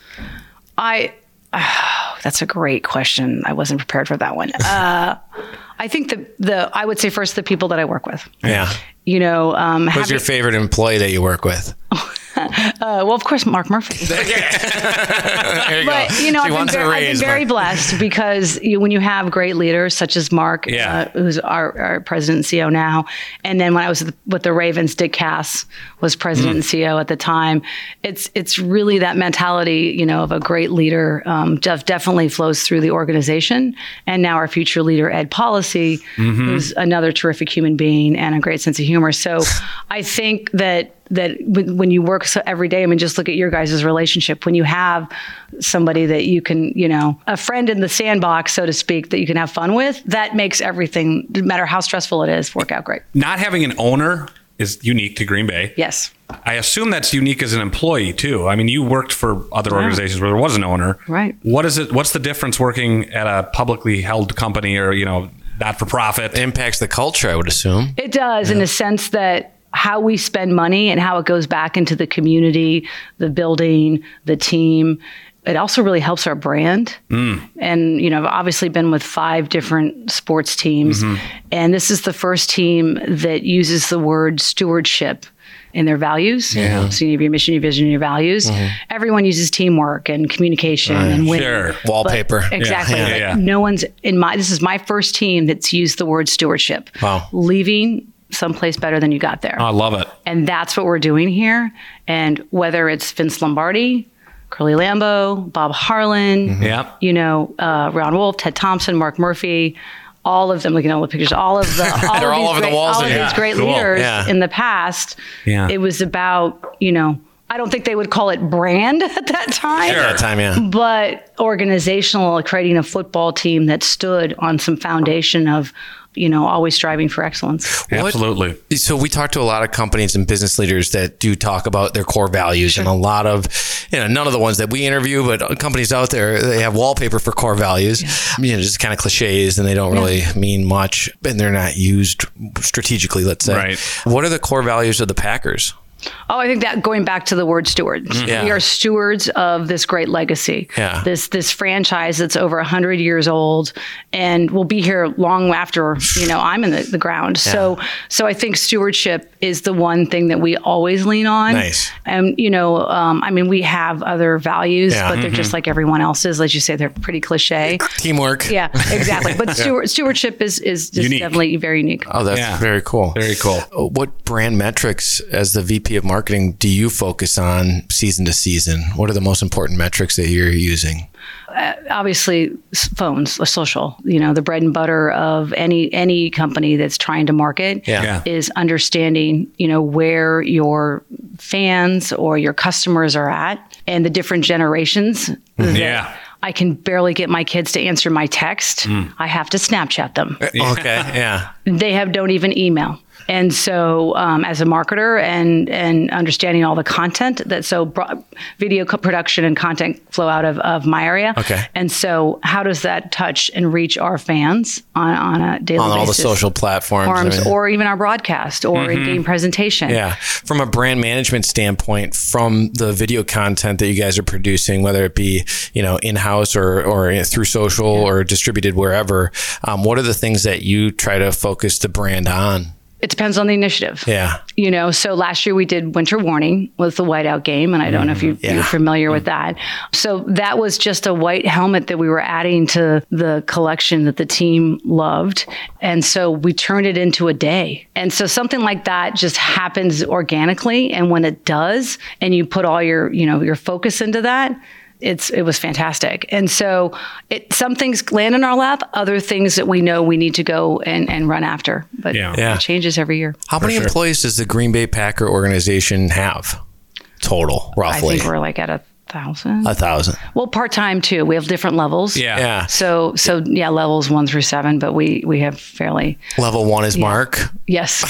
I, oh, that's a great question. I wasn't prepared for that one. Uh, I think the, the, I would say first the people that I work with. Yeah. You know, um, Who's having- your favorite employee that you work with? uh, well, of course, Mark Murphy. There you But go. you know, She I've been, wants a very, I've been raise, very Mark. blessed because you, when you have great leaders such as Mark, Yeah. uh, who's our, our president and C E O now, and then when I was with the, with the Ravens, Dick Cass was president Mm. and C E O at the time. It's it's really that mentality, you know, of a great leader. Um, def- definitely flows through the organization, and now our future leader, Ed Policy, Mm-hmm. who's another terrific human being and a great sense of humor. So I think that. that when when you work so every day, I mean, just look at your guys' relationship. When you have somebody that you can, you know, a friend in the sandbox, so to speak, that you can have fun with, that makes everything, no matter how stressful it is, work out great. Not having an owner is unique to Green Bay. Yes. I assume that's unique as an employee too. I mean, you worked for other Yeah. organizations where there was an owner. Right. What is it? What's the difference working at a publicly held company or, you know, not for profit? It impacts the culture, I would assume. It does, in the sense that how we spend money and how it goes back into the community, the building, the team. It also really helps our brand. Mm. And, you know, I've obviously been with five different sports teams. Mhm. And this is the first team that uses the word stewardship in their values. Yeah. So you have your mission, your vision, your values. Mhm. Everyone uses teamwork and communication Right. and winning. Sure. Wallpaper. But exactly. Yeah. But Yeah, yeah. No one's in my, this is my first team that's used the word stewardship. Wow. Leaving someplace better than you got there. Oh, I love it. And that's what we're doing here. And whether it's Vince Lombardi, Curly Lambeau, Bob Harlan, Yeah. you know, uh, Ron Wolf, Ted Thompson, Mark Murphy, all of them, looking at all the pictures, all of the, all They're of all these over the great, walls all in of here. these great Cool. leaders Yeah. in the past. Yeah. It was about, you know, I don't think they would call it brand at that time. At that time, yeah. But organizational, creating a football team that stood on some foundation of, you know, always striving for excellence. Absolutely. So we talk to a lot of companies and business leaders that do talk about their core values, and a lot of, you know, none of the ones that we interview, but companies out there, they have wallpaper for core values. You know, just kind of cliches, and they don't really mean much, and they're not used strategically, let's say. Right. What are the core values of the Packers? Oh, I think that going back to the word steward, Yeah. we are stewards of this great legacy. Yeah. This this franchise that's over a hundred years old and will be here long after, you know, I'm in the, the ground. So so I think stewardship is the one thing that we always lean on. Nice. And you know, um, I mean, we have other values, Yeah. but they're just Mhm. like everyone else's. As you say, they're pretty cliche. Teamwork. Yeah, exactly. But Yeah. steward, stewardship is is just Unique. definitely very unique. Oh, that's Yeah. very cool. Very cool. What brand metrics, as the V P V P of Marketing do you focus on season to season? What are the most important metrics that you're using? Uh, obviously, s- phones, uh, social. You know, the bread and butter of any any company that's trying to market Yeah. Yeah. is understanding, you know, where your fans or your customers are at and the different generations. that Yeah. I can barely get my kids to answer my text. Mm. I have to Snapchat them. Okay, yeah. They have don't even email. And so, um, as a marketer and and understanding all the content that so bro- video co- production and content flow out of, of my area. Okay. And so, how does that touch and reach our fans on, on a daily On basis? all the social platforms. Forums, everything. or even our broadcast or Mhm. in-game presentation. Yeah. From a brand management standpoint, from the video content that you guys are producing, whether it be, you know, in-house or, or through social or distributed wherever, um, what are the things that you try to focus the brand on? It depends on the initiative. Yeah. You know, so last year we did Winter Warning with the whiteout game, and I don't know if you, Yeah. you're familiar with that. So that was just a white helmet that we were adding to the collection that the team loved. And so we turned it into a day. And so something like that just happens organically. And when it does, and you put all your, you know, your focus into that, it's it was fantastic. And so it some things land in our lap, other things that we know we need to go and, and run after. But Yeah. Yeah. it changes every year. How many employees does the Green Bay Packer organization have total, I roughly? think we're like at a thousand. A thousand. Well, part-time too. We have different levels. Yeah. Yeah. So, so yeah, levels one through seven, but we, we have fairly, Level one is Mark. yes.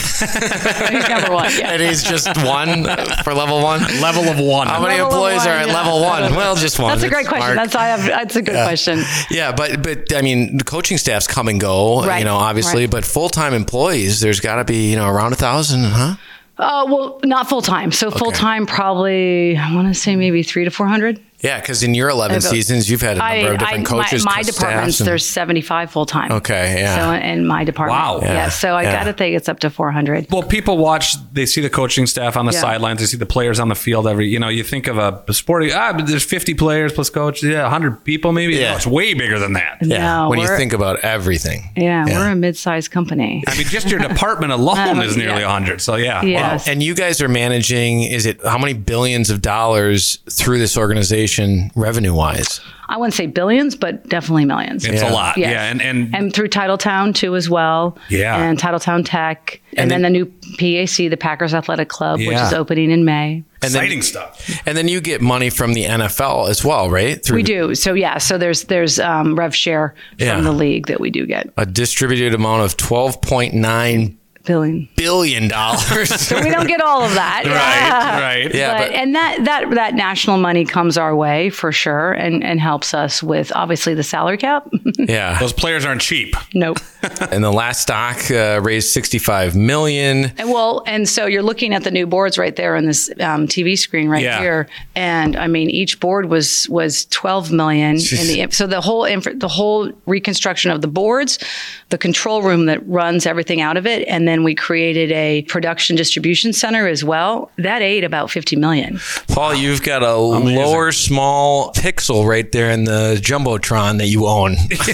He's number one. Yeah. And he's just one for level one? Level of one. How many Level of employees one, are at yeah. level one? Well, just one. That's a great It's question. Mark. That's, I have, that's a good Yeah. question. Yeah, but but I mean, the coaching staffs come and go, Right, you know, obviously, right. but full-time employees, there's got to be, you know, around a thousand, huh? Uh, well, not full-time. So full-time, probably, I want to say maybe three to four hundred. Yeah, because in your eleven About- seasons, you've had a number I, of different I, coaches. My, my staffs, departments, and- there's seventy-five full-time. Okay, yeah. So in my department. Wow. Yeah. Yeah, So I yeah. got to think it's up to four hundred. Well, people watch, they see the coaching staff on the Yeah. sidelines, they see the players on the field every, you know, you think of a, a sporting, ah, but there's fifty players plus coach, yeah, one hundred people maybe. Yeah. No, it's way bigger than that. Yeah, No, when you we're- think about everything. Yeah, we're a mid-sized company. I mean, just your department alone Uh, is nearly yeah. one hundred. So, yeah. Yes. And you guys are managing, is it how many billions of dollars through this organization revenue wise? I wouldn't say billions, but definitely millions. It's Yeah. a lot. Yes. Yeah. And, and, And through Titletown too as well. Yeah. And Titletown Tech. And, And then, then- the new P A C, the Packers Athletic Club, which Yeah. is opening in May. And then- exciting stuff. And then you get money from the N F L as well, right? Through We do. So yeah, so there's there's um, rev share from Yeah. the league that we do get. a distributed amount of twelve point nine Billion. billion dollars. So we don't get all of that. Right, right. Yeah, but, but- and that, that that national money comes our way for sure and, and helps us with obviously the salary cap. Yeah. Those players aren't cheap. Nope. And the last stock uh, raised sixty-five million. And well, and so you're looking at the new boards right there on this um, T V screen right Yeah. here, and I mean each board was was twelve million. In the so the whole infra, the whole reconstruction of the boards, the control room that runs everything out of it, and then we created a production distribution center as well. That ate about fifty million. Paul, you've got a lower small pixel right there in the Jumbotron that you own.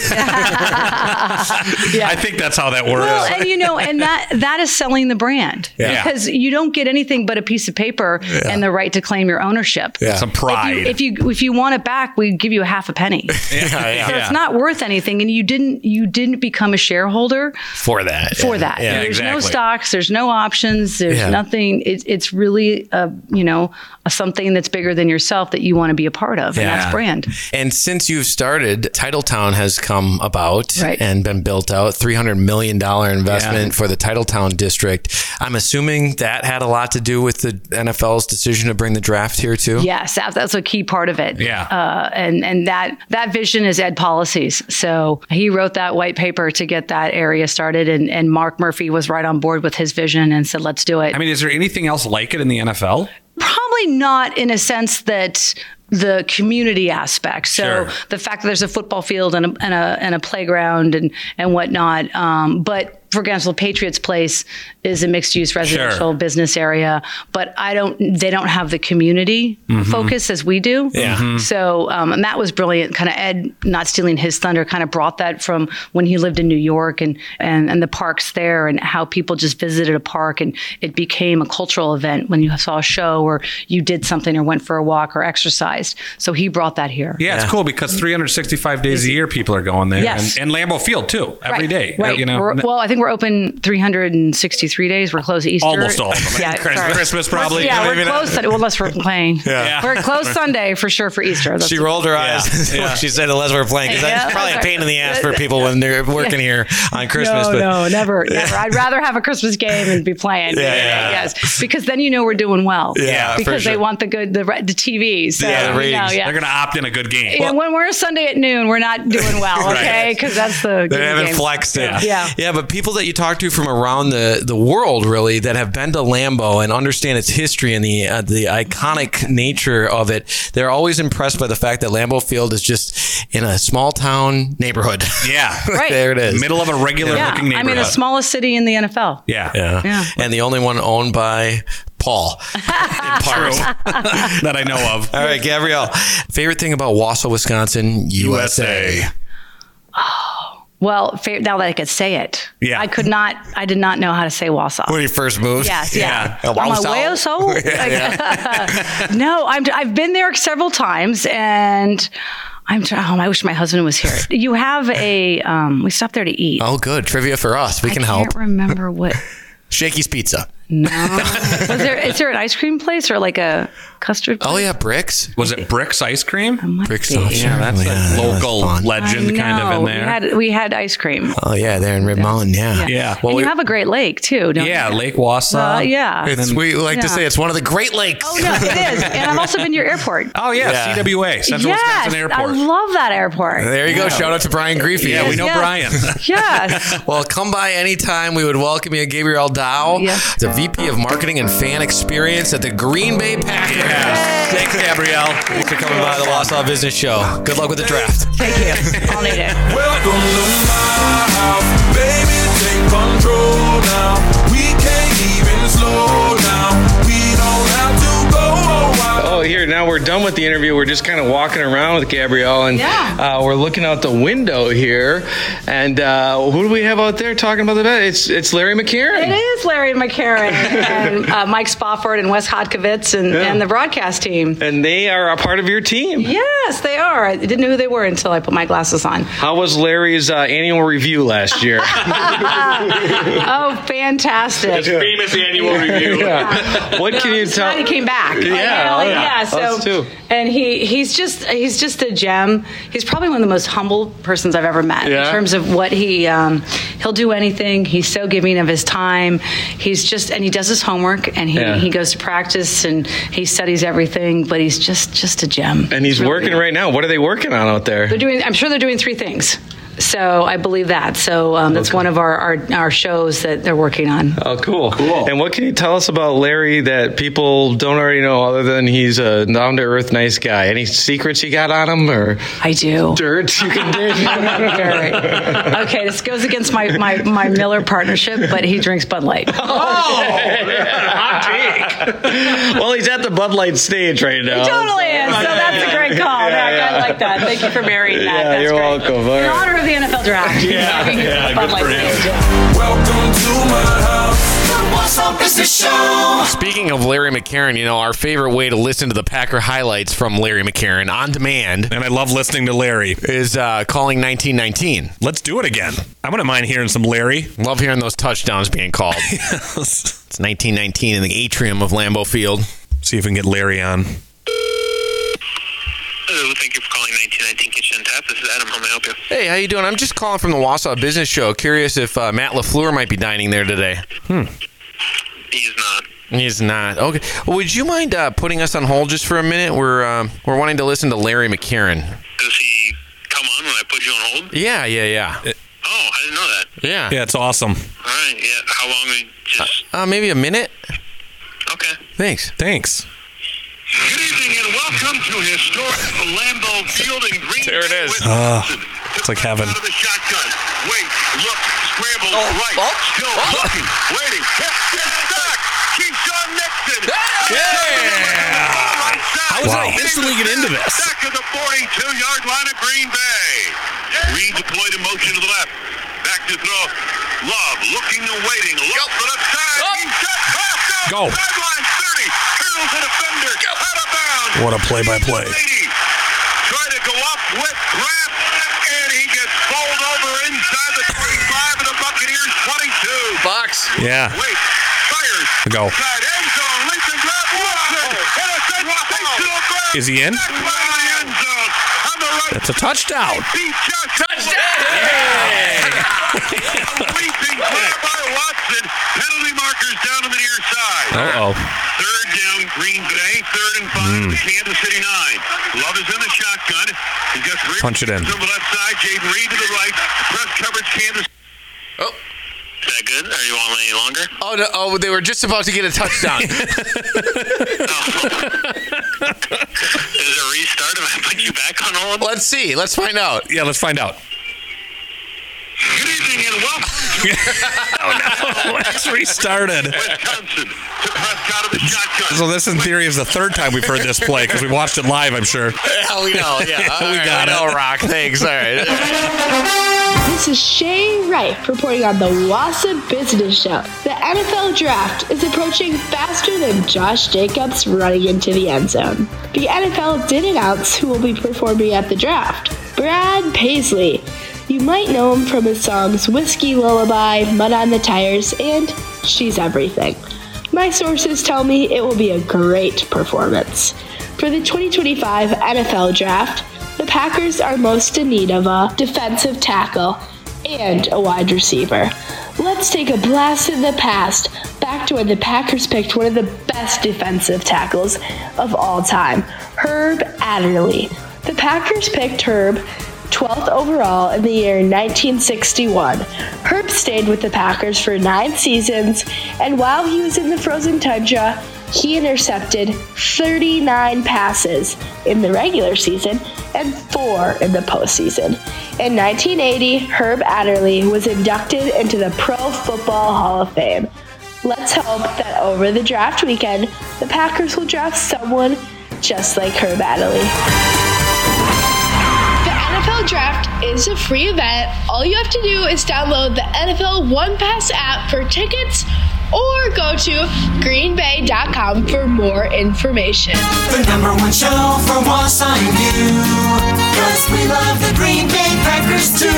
Yeah. I think that's how that works. Well, and you know, and that that is selling the brand Yeah. because you don't get anything but a piece of paper and the right to claim your ownership. Yeah. Some pride. If you, if you if you want it back, we give you a half a penny. yeah, yeah. So it's not worth anything, and you didn't you didn't become a shareholder For that. for yeah. that. Yeah. There's no exactly. stocks, there's no options, there's Yeah. nothing. It, it's really a you know a, something that's bigger than yourself that you want to be a part of, and Yeah. that's brand. And since you've started, Titletown has come about Right. and been built out. three hundred million dollars investment Yeah. for the Titletown district. I'm assuming that had a lot to do with the N F L's decision to bring the draft here too? Yes, that, that's a key part of it. Yeah. Uh, and and that that vision is Ed Policies. So he wrote that white paper to get that area started, and, and Mark Murphy was right on board with his vision and said, let's do it. I mean, is there anything else like it in the N F L? Probably not in a sense that the community aspect. So Sure. the fact that there's a football field and a, and a, and a playground and, and whatnot. Um, but for example, Patriots Place is a mixed-use residential Sure. business area, but I don't. They don't have the community Mhm. focus as we do. Yeah. Mhm. So, um, and that was brilliant. Kind of Ed, not stealing his thunder, kind of brought that from when he lived in New York and and and the parks there, and how people just visited a park, and it became a cultural event when you saw a show or you did something or went for a walk or exercised. So he brought that here. Yeah, it's cool because three hundred sixty-five days a year people are going there. Yes. And, and Lambeau Field, too, every Right, day. Right. You know, We're- well, I think we're open three hundred sixty-three days. We're closed at Easter. Almost all of them. Yeah, Christmas, sorry. Christmas probably. Yeah, Maybe we're not. closed. Well, unless we're playing. Yeah. We're closed Sunday for sure for Easter. That's She rolled her eyes Yeah. when she said unless we're playing, because Yeah. that's probably a pain in the ass for people when they're working here on Christmas. No, but no, never, never. I'd rather have a Christmas game and be playing. Yeah, yeah. Yes, because then you know we're doing well. Yeah, for because they sure. want the good, the re- the T V. So, yeah, the you ratings. know, yeah. They're going to opt in a good game. Yeah, when we're Sunday at noon, we're not doing well, Right. okay? Because that's the They good haven't game. flexed it. Yeah. yeah, but people that you talk to from around the, the world, really, that have been to Lambeau and understand its history and the uh, the iconic nature of it, they're always impressed by the fact that Lambeau Field is just in a small town neighborhood. Yeah. Right. There it is. Middle of a regular Yeah, looking I neighborhood. mean the smallest city in the N F L. Yeah. Yeah. Yeah. And the only one owned by Paul. in part. that I know of. All right, Gabrielle. Favorite thing about Wausau, Wisconsin, U S A. Well, fa- now that I could say it, Yeah. I could not. I did not know how to say Wausau. When you first moved? Yes, yeah. Yeah. I'm like, Wausau? Wausau? No, I'm, I've been there several times, and I'm. Oh, I wish my husband was here. You have a. Um, we stopped there to eat. Oh, good. Trivia for us. We I can can't help. remember what. Shakey's Pizza. No. Was there? Is there an ice cream place or like a custard place? Oh, yeah, Bricks. Was it Bricks Ice Cream? Bricks. be. Oh, Yeah, that's certainly. a Yeah, that was local fun. legend I kind of in know. there. We had we had ice cream. Oh, yeah, there in Rib Mountain. Yeah. Yeah. Well, and we, you have a great lake too, don't yeah, you? Lake Wausau. Uh, yeah. it's, we like to Yeah. say it's one of the Great Lakes. Oh no, it is. And I've also been to your airport. Oh, yeah, Yeah. C W A, Central yes, Wisconsin Airport. I love that airport. There you go. Shout out to Brian Griefey. yeah, we know Yes. Brian. Yes. Well, come by anytime. We would welcome you, Gabrielle Dow, Yeah. the V P of Marketing and Fan Experience at the Green Bay Packers. Thanks, Gabrielle. Thanks for coming by the Wausau Business Show. Good luck with the draft. Thank you. I'll need it. Welcome to my house, baby. Take control now. We can't even slow down. We don't have to go a while. Oh, here, now we're done with the interview. We're just kind of walking around with Gabrielle, and Yeah. uh, we're looking out the window here. And uh, who do we have out there talking about the bet? It's it's Larry McCarron. It is Larry McCarron and uh, Mike Spofford and Wes Hodkovitz and, Yeah. and the broadcast team. And they are a part of your team. Yes, they are. I didn't know who they were until I put my glasses on. How was Larry's uh, annual review last year? Oh, fantastic. famous annual review. Yeah. What can you tell? Glad he came back. Yeah, Like, you know, like, oh, yeah. yeah. So, Us too. and he he's just he's just a gem. He's probably one of the most humble persons I've ever met Yeah. in terms of what he um, he'll do anything. He's so giving of his time. He's just and he does his homework and he, Yeah. he goes to practice and he studies everything. But he's just just a gem. And he's Really. working right now. What are they working on out there? They're doing. I'm sure they're doing three things. So I believe that. So um, that's one of our, our our shows that they're working on. Oh, cool. Cool. And what can you tell us about Larry that people don't already know other than he's a down to earth, nice guy? Any secrets you got on him or? I do. Dirt you can dig? Dirt. Okay, this goes against my, my, my Miller partnership, but he drinks Bud Light. Oh, hot take. Well, he's at the Bud Light stage right now. He totally is. So that's a great call. Yeah, Yeah, yeah. I like that. Thank you for marrying that. Yeah, That's you're great. welcome. All In right. honor of the N F L draft. Yeah, Having yeah, Bud good Light for him. stage. Welcome to my house. The Wausau Business Show. Speaking of Larry McCarron, you know, our favorite way to listen to the Packer highlights from Larry McCarron on demand, And I love listening to Larry. is uh, calling nineteen nineteen. Let's do it again. I wouldn't mind hearing some Larry. Love hearing those touchdowns being called. It's nineteen nineteen in the atrium of Lambeau Field. See if we can get Larry on. Hello, thank you for calling nineteen nineteen Kitchen and Tap. This is Adam. How may I help you? Hey, how you doing? I'm just calling from the Wausau Business Show. Curious if uh, Matt LaFleur might be dining there today. Hmm. He's not. He's not. Okay. Well, would you mind uh, putting us on hold just for a minute? We're uh, we're wanting to listen to Larry McCarron. Does he come on when I put you on hold? Yeah, yeah, yeah. Oh, I didn't know that. Yeah. Yeah, it's awesome. All right, yeah. How long we just... Uh, maybe a minute? Okay. Thanks. Thanks. Good evening and welcome to historic Lambeau Field in Green There it Bay, is. Uh, Wisconsin. it's like heaven. Out of the shotgun. Wait, look, scramble right. Still looking, waiting. Hit, hit, stuck. Keyshawn Nixon. Yeah. How was I instantly get into this? Back to the forty-two-yard line of Green Bay. Green deployed in motion to the left. Back to throw. Love looking and waiting. Look for the side. He's shot past down. Go. Sideline thirty. Hurdles the defender. Out of bounds. What a play-by-play. Try to go up with Kraft, and he gets bowled over inside the twenty-five of the Buccaneers twenty-two. Box. Yeah. Wait. Fires. Go. Side end zone. Leap and grab. Watson. And a sensational grab. Is he in? Back by the end zone. On the right. That's a touchdown. Touchdown! Leaping grab by Watson. Penalty markers down on the near side. Uh-oh. Third down, Green Bay. Third and five, Mm. Kansas City nine. Love is in the shotgun. He's got three. Punch it in. On the left side, Jaden Reed to the right. Press coverage, Kansas. Oh. Is that good? Are you want any longer? Oh, no, oh, they were just about to get a touchdown. Is it restart? Am I put you back on hold? Let's see. Let's find out. Yeah, let's find out. Good evening and welcome Oh, no. It's restarted. Wisconsin to Prescott of the shotgun. So this, in theory, is the third time we've heard this play because we watched it live, I'm sure. Yeah, we know. Yeah, we right, got I it. know, Rock. Thanks. All right. This is Shay Wright reporting on the Wassa Business Show. The N F L Draft is approaching faster than Josh Jacobs running into the end zone. The N F L did announce who will be performing at the draft. Brad Paisley. You might know him from his songs Whiskey Lullaby, Mud on the Tires, and She's Everything. My sources tell me it will be a great performance. For the twenty twenty-five N F L Draft, the Packers are most in need of a defensive tackle and a wide receiver. Let's take a blast in the past, back to when the Packers picked one of the best defensive tackles of all time, Herb Adderley. The Packers picked Herb twelfth overall in the year nineteen sixty-one. Herb stayed with the Packers for nine seasons, and while he was in the frozen tundra, he intercepted thirty-nine passes in the regular season and four in the postseason. In nineteen eighty, Herb Adderley was inducted into the Pro Football Hall of Fame. Let's hope that over the draft weekend, the Packers will draft someone just like Herb Adderley. N F L Draft is a free event. All you have to do is download the N F L One Pass app for tickets or go to green bay dot com for more information. The number one show for Wausau and you. Cause we love the Green Bay Packers too.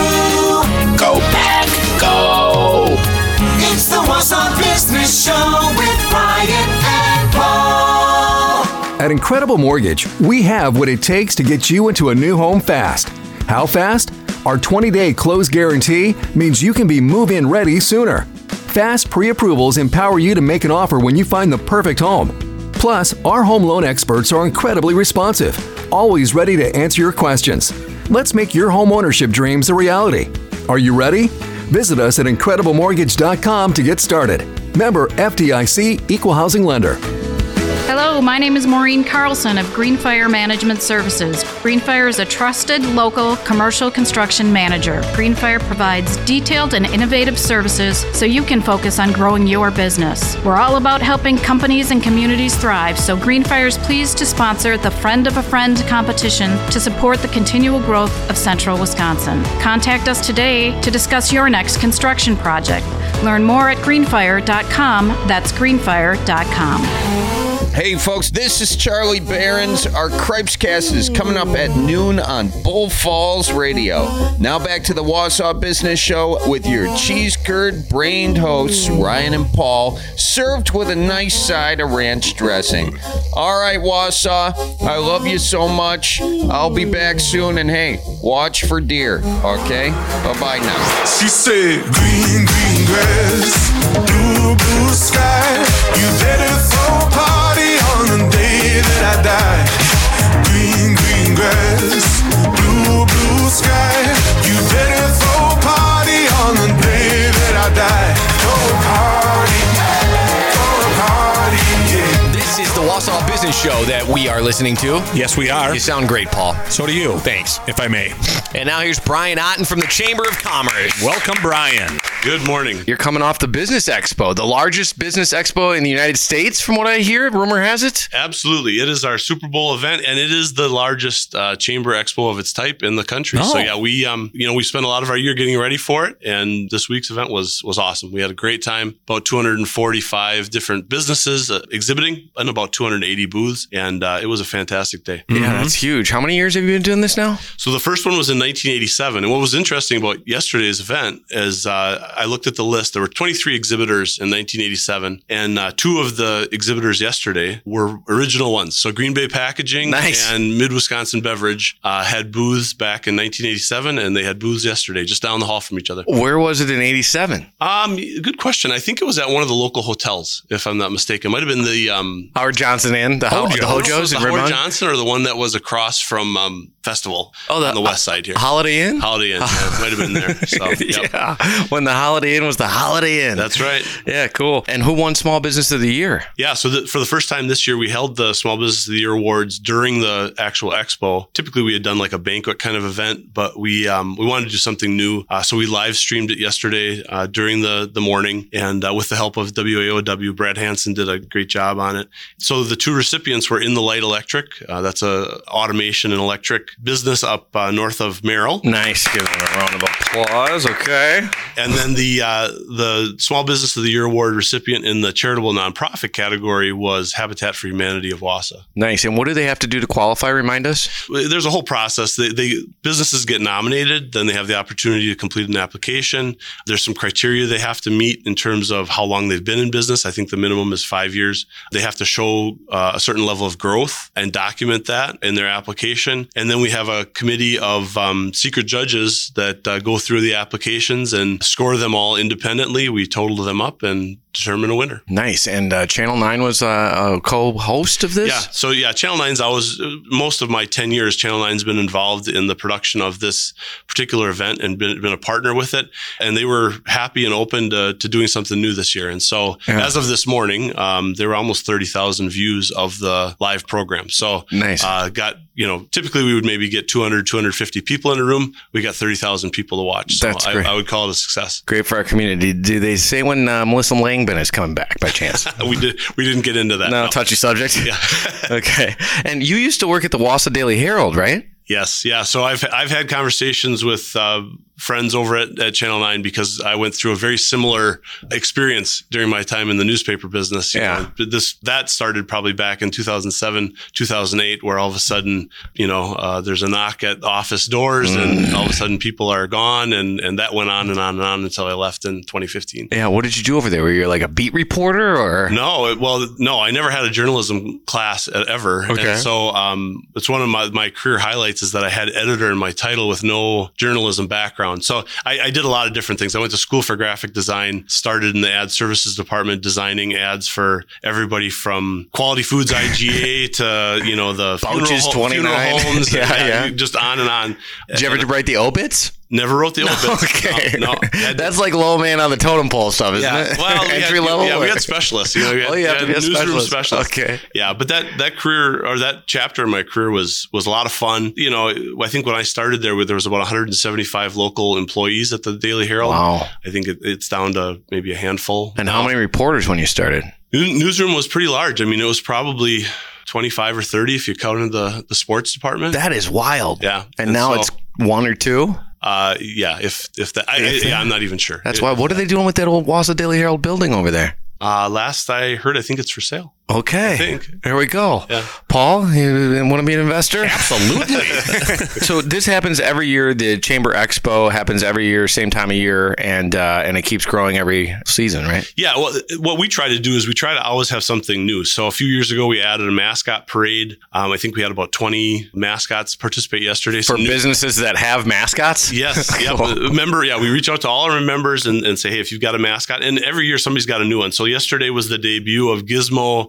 Go Pack, go! It's the Wausau Business Show with Ryan and Paul. At Incredible Mortgage, we have what it takes to get you into a new home fast. How fast? Our twenty-day close guarantee means you can be move-in ready sooner. Fast pre-approvals empower you to make an offer when you find the perfect home. Plus, our home loan experts are incredibly responsive, always ready to answer your questions. Let's make your home ownership dreams a reality. Are you ready? Visit us at incredible mortgage dot com to get started. Member F D I C, Equal Housing Lender. Hello, my name is Maureen Carlson of Greenfire Management Services. Greenfire is a trusted local commercial construction manager. Greenfire provides detailed and innovative services so you can focus on growing your business. We're all about helping companies and communities thrive, so Greenfire is pleased to sponsor the Friend of a Friend competition to support the continual growth of Central Wisconsin. Contact us today to discuss your next construction project. Learn more at greenfire dot com. That's greenfire dot com. Hey folks, this is Charlie Behrens. Our Cripescast is coming up at noon on Bull Falls Radio. Now back to the Wausau Business Show with your cheese curd brained hosts, Ryan and Paul, served with a nice side of ranch dressing. All right, Wausau, I love you so much. I'll be back soon, and hey, watch for deer, okay? Bye-bye now. She said, green, green grass, blue, blue sky. You better throw a party on the day that I die. Green, green grass, blue, blue sky. You better throw a party on the day that I die. Throw a party, throw a party, yeah. This is the Wausau Wausau Business Show that we are listening to. Yes, we are. You sound great, Paul. So do you. Thanks. If I may. And now here's Brian Otten from the Chamber of Commerce. Welcome, Brian. Good morning. You're coming off the Business Expo, the largest business expo in the United States, from what I hear. Rumor has it. Absolutely. It is our Super Bowl event, and it is the largest uh, chamber expo of its type in the country. Oh. So yeah, we um, you know, we spent a lot of our year getting ready for it, and this week's event was was awesome. We had a great time. About two hundred forty-five different businesses uh, exhibiting, and about two hundred eighty booths, and uh, it was a fantastic day. Yeah, mm-hmm. That's huge. How many years have you been doing this now? So the first one was in nineteen eighty-seven, and what was interesting about yesterday's event is uh, I looked at the list. There were twenty-three exhibitors in nineteen eighty-seven, and uh, two of the exhibitors yesterday were original ones. So Green Bay Packaging nice. and Mid-Wisconsin Beverage uh, had booths back in nineteen eighty-seven, and they had booths yesterday, just down the hall from each other. Where was it in eighty-seven? Um, good question. I think it was at one of the local hotels, if I'm not mistaken. It might have been the um, Howard Johnson Inn, the, Ho- the Hojos in the Howard Vermont? Johnson, or the one that was across from um, Festival oh, the, on the west side here. Holiday Inn? Holiday Inn. Yeah, it might have been there. So, yep. Yeah, when the Holiday Inn was the Holiday Inn. That's right. Yeah, cool. And who won Small Business of the Year? Yeah, so the, for the first time this year, we held the Small Business of the Year awards during the actual expo. Typically, we had done like a banquet kind of event, but we um, we wanted to do something new. Uh, so we live streamed it yesterday uh, during the, the morning, and uh, with the help of W A O W, Brad Hansen did a great job on it. So the two recipients were In the Light Electric. Uh, that's a automation and electric business up uh, north of Merrill. Nice. Give them a round of applause. Okay. And then the uh, the Small Business of the Year award recipient in the charitable nonprofit category was Habitat for Humanity of Wausau. Nice. And what do they have to do to qualify? Remind us. There's a whole process. They, they businesses get nominated, then they have the opportunity to complete an application. There's some criteria they have to meet in terms of how long they've been in business. I think the minimum is five years. They have to show uh, a certain level of growth and document that in their application. And then we have a committee of um, secret judges that uh, go through the applications and score them all independently. We total them up and determine a winner. Nice. And uh, Channel nine was uh, a co-host of this? Yeah. So yeah, Channel nine's always, most of my ten years, Channel nine's been involved in the production of this particular event and been, been a partner with it. And they were happy and open to, to doing something new this year. And so yeah. as of this morning, um, there were almost thirty thousand views of the live program. So nice. uh, got, you know, typically we would maybe get two hundred, two hundred fifty people in a room. We got thirty thousand people to watch. So That's I, great. I would call it a success. Great for our community. Do they say when uh, Melissa Langbin is coming back by chance? we did. We didn't get into that. No, no. touchy subject. Yeah. Okay. And you used to work at the Wausau Daily Herald, right? Yes. Yeah. So I've I've had conversations with uh, friends over at, at Channel nine because I went through a very similar experience during my time in the newspaper business. You yeah. know, this that started probably back in two thousand seven, two thousand eight, where all of a sudden, you know, uh, there's a knock at office doors, mm. and all of a sudden people are gone, and and that went on and on and on until I left in twenty fifteen. Yeah. What did you do over there? Were you like a beat reporter or? No. It, well, no. I never had a journalism class ever. Okay. And so um, it's one of my my career highlights is that I had editor in my title with no journalism background. So I, I did a lot of different things. I went to school for graphic design, started in the ad services department, designing ads for everybody from Quality Foods I G A to, you know, the Bouches funeral, funeral homes. yeah, and, yeah. Just on and on. Did you ever write the obits? Never wrote the obits. Okay. No, no. That's like low man on the totem pole stuff, isn't yeah. it? Well, entry we had, level. Yeah, or? we had specialists. You know, we had, oh, you have to be a newsroom specialist. specialist. Okay. Yeah, but that that career or that chapter in my career was was a lot of fun. You know, I think when I started there, there was about one hundred seventy-five local employees at the Daily Herald. Wow. I think it, it's down to maybe a handful. And how many reporters when you started? Newsroom was pretty large. I mean, it was probably twenty-five or thirty if you count in the the sports department. That is wild. Yeah. And, and now so, it's one or two. Uh, yeah, if if that, I, if I, yeah, I'm not even sure. That's it, why. What are they doing with that old Wausau Daily Herald building over there? Uh, last I heard, I think it's for sale. Okay. I think. There we go. Yeah. Paul, you want to be an investor? Absolutely. So this happens every year. The Chamber Expo happens every year, same time of year, and uh, and it keeps growing every season, right? Yeah. Well, what we try to do is we try to always have something new. So a few years ago, we added a mascot parade. Um, I think we had about twenty mascots participate yesterday. For new- businesses that have mascots? Yes. Yeah. Remember, yeah, we reach out to all our members and, and say, hey, if you've got a mascot, and every year somebody's got a new one. So yesterday was the debut of Gizmo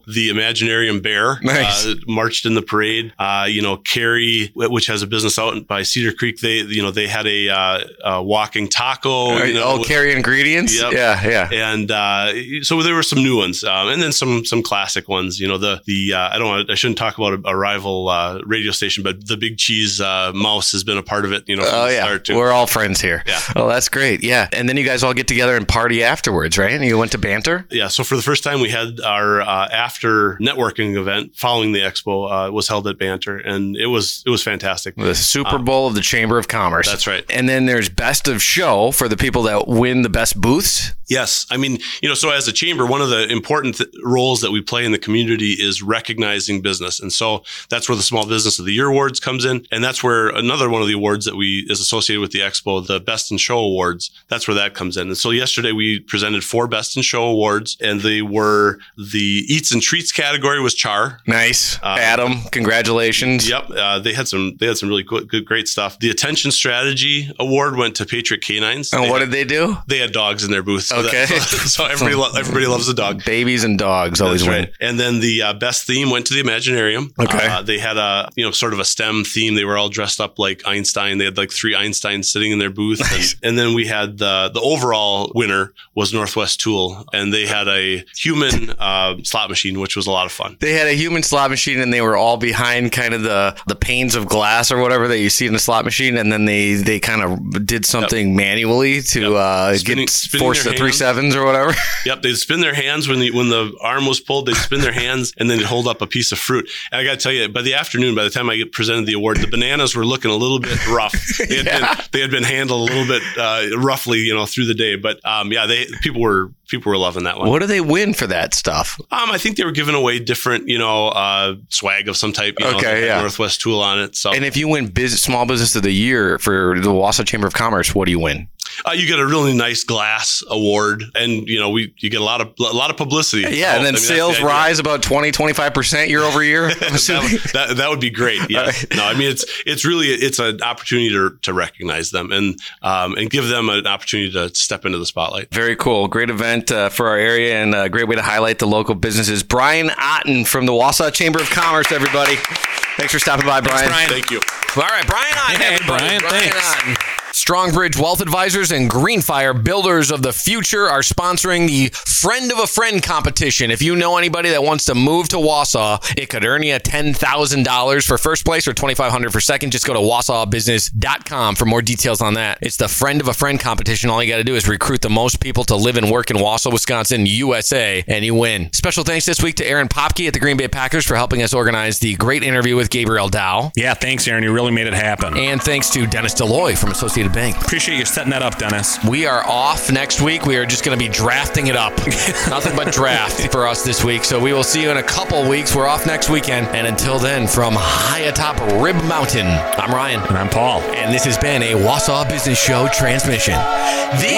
The Imaginarium Bear Nice. uh, marched in the parade. Uh, you know, Carrie, which has a business out by Cedar Creek, they you know they had a, uh, a walking taco. You know, oh, carry ingredients. Yep. Yeah, yeah. And uh, so there were some new ones, um, and then some some classic ones. You know, the the uh, I don't want I shouldn't talk about a, a rival uh, radio station, but the Big Cheese uh, Mouse has been a part of it. You know, from Oh the yeah, start too. we're all friends here. Yeah. Oh, that's great. Yeah, and then you guys all get together and party afterwards, right? And you went to Banter. Yeah, so for the first time, we had our uh, after networking event following the expo uh, was held at Banter, and it was it was fantastic. The Super Um, Bowl of the Chamber of Commerce. That's right. And then there's Best of Show for the people that win the best booths. Yes. I mean, you know, so as a chamber, one of the important th- roles that we play in the community is recognizing business. And so that's where the Small Business of the Year Awards comes in. And that's where another one of the awards that we is associated with the expo, the Best in Show Awards, that's where that comes in. And so yesterday we presented four Best in Show awards, and they were the Eats and Treats category was Char. Nice. Uh, Adam, congratulations. Yep. Uh, they had some, they had some really good, good, great stuff. The Attention Strategy Award went to Patriot Canines. And They what had- did they do? They had dogs in their booth. So Okay. That, so, so everybody, lo- everybody loves a dog. Babies and dogs always That's win. right. And then the uh, best theme went to the Imaginarium. Okay. Uh, they had a, you know, sort of a STEM theme. They were all dressed up like Einstein. They had like three Einsteins sitting in their booth. Nice. And, and then we had the, the overall winner was Northwest Tool. And they had a human uh, slot machine, which was a lot of fun. They had a human slot machine, and they were all behind kind of the, the panes of glass or whatever that you see in the slot machine. And then they, they kind of did something manually to uh, Spinning- get spinning force the their three hands. sevens or whatever. Yep, they'd spin their hands when the when the arm was pulled. They'd spin their hands and then they'd hold up a piece of fruit. And I got to tell you, by the afternoon, by the time I get presented the award, the bananas were looking a little bit rough. They had, Yeah. been, they had been handled a little bit uh, roughly, you know, through the day. But um, yeah, they people were people were loving that one. What do they win for that stuff? Um, I think they were giving away different, you know, uh, swag of some type. You know, Okay, they had yeah. Northwest Tool on it. So And if you win business, Small Business of the Year for the Wausau Chamber of Commerce, what do you win? uh, you get a really nice glass award, and you know, we you get a lot of a lot of publicity. Yeah, So, and then I mean, that's the sales idea. rise about twenty, twenty-five percent year over year. I'm assuming. that, that, that would be great. Yes. No, I mean, it's, it's really, it's an opportunity to, to recognize them and, um, and give them an opportunity to step into the spotlight. Very cool. Great event uh, for our area and a great way to highlight the local businesses. Brian Otten from the Wausau Chamber of Commerce, everybody. Thanks for stopping by, Brian. Brian. Thank you. All right, Brian Otten. Hey, everybody. Brian, thanks. Otten. Strongbridge Wealth Advisors and Greenfire Builders of the Future are sponsoring the Friend of a Friend competition. If you know anybody that wants to move to Wausau, it could earn you ten thousand dollars for first place or twenty-five hundred dollars for second. Just go to wausau business dot com for more details on that. It's the Friend of a Friend competition. All you got to do is recruit the most people to live and work in Wausau, Wisconsin, U S A, and you win. Special thanks this week to Aaron Popke at the Green Bay Packers for helping us organize the great interview with Gabriel Dow. Yeah, thanks, Aaron. You really made it happen. And thanks to Dennis Deloy from Associated Bank. Appreciate you setting that up, Dennis. We are off next week. We are just going to be drafting it up. Nothing but draft for us this week. So we will see you in a couple weeks. We're off next weekend. And until then, from high atop Rib Mountain, I'm Ryan. And I'm Paul. And this has been a Wausau Business Show transmission. The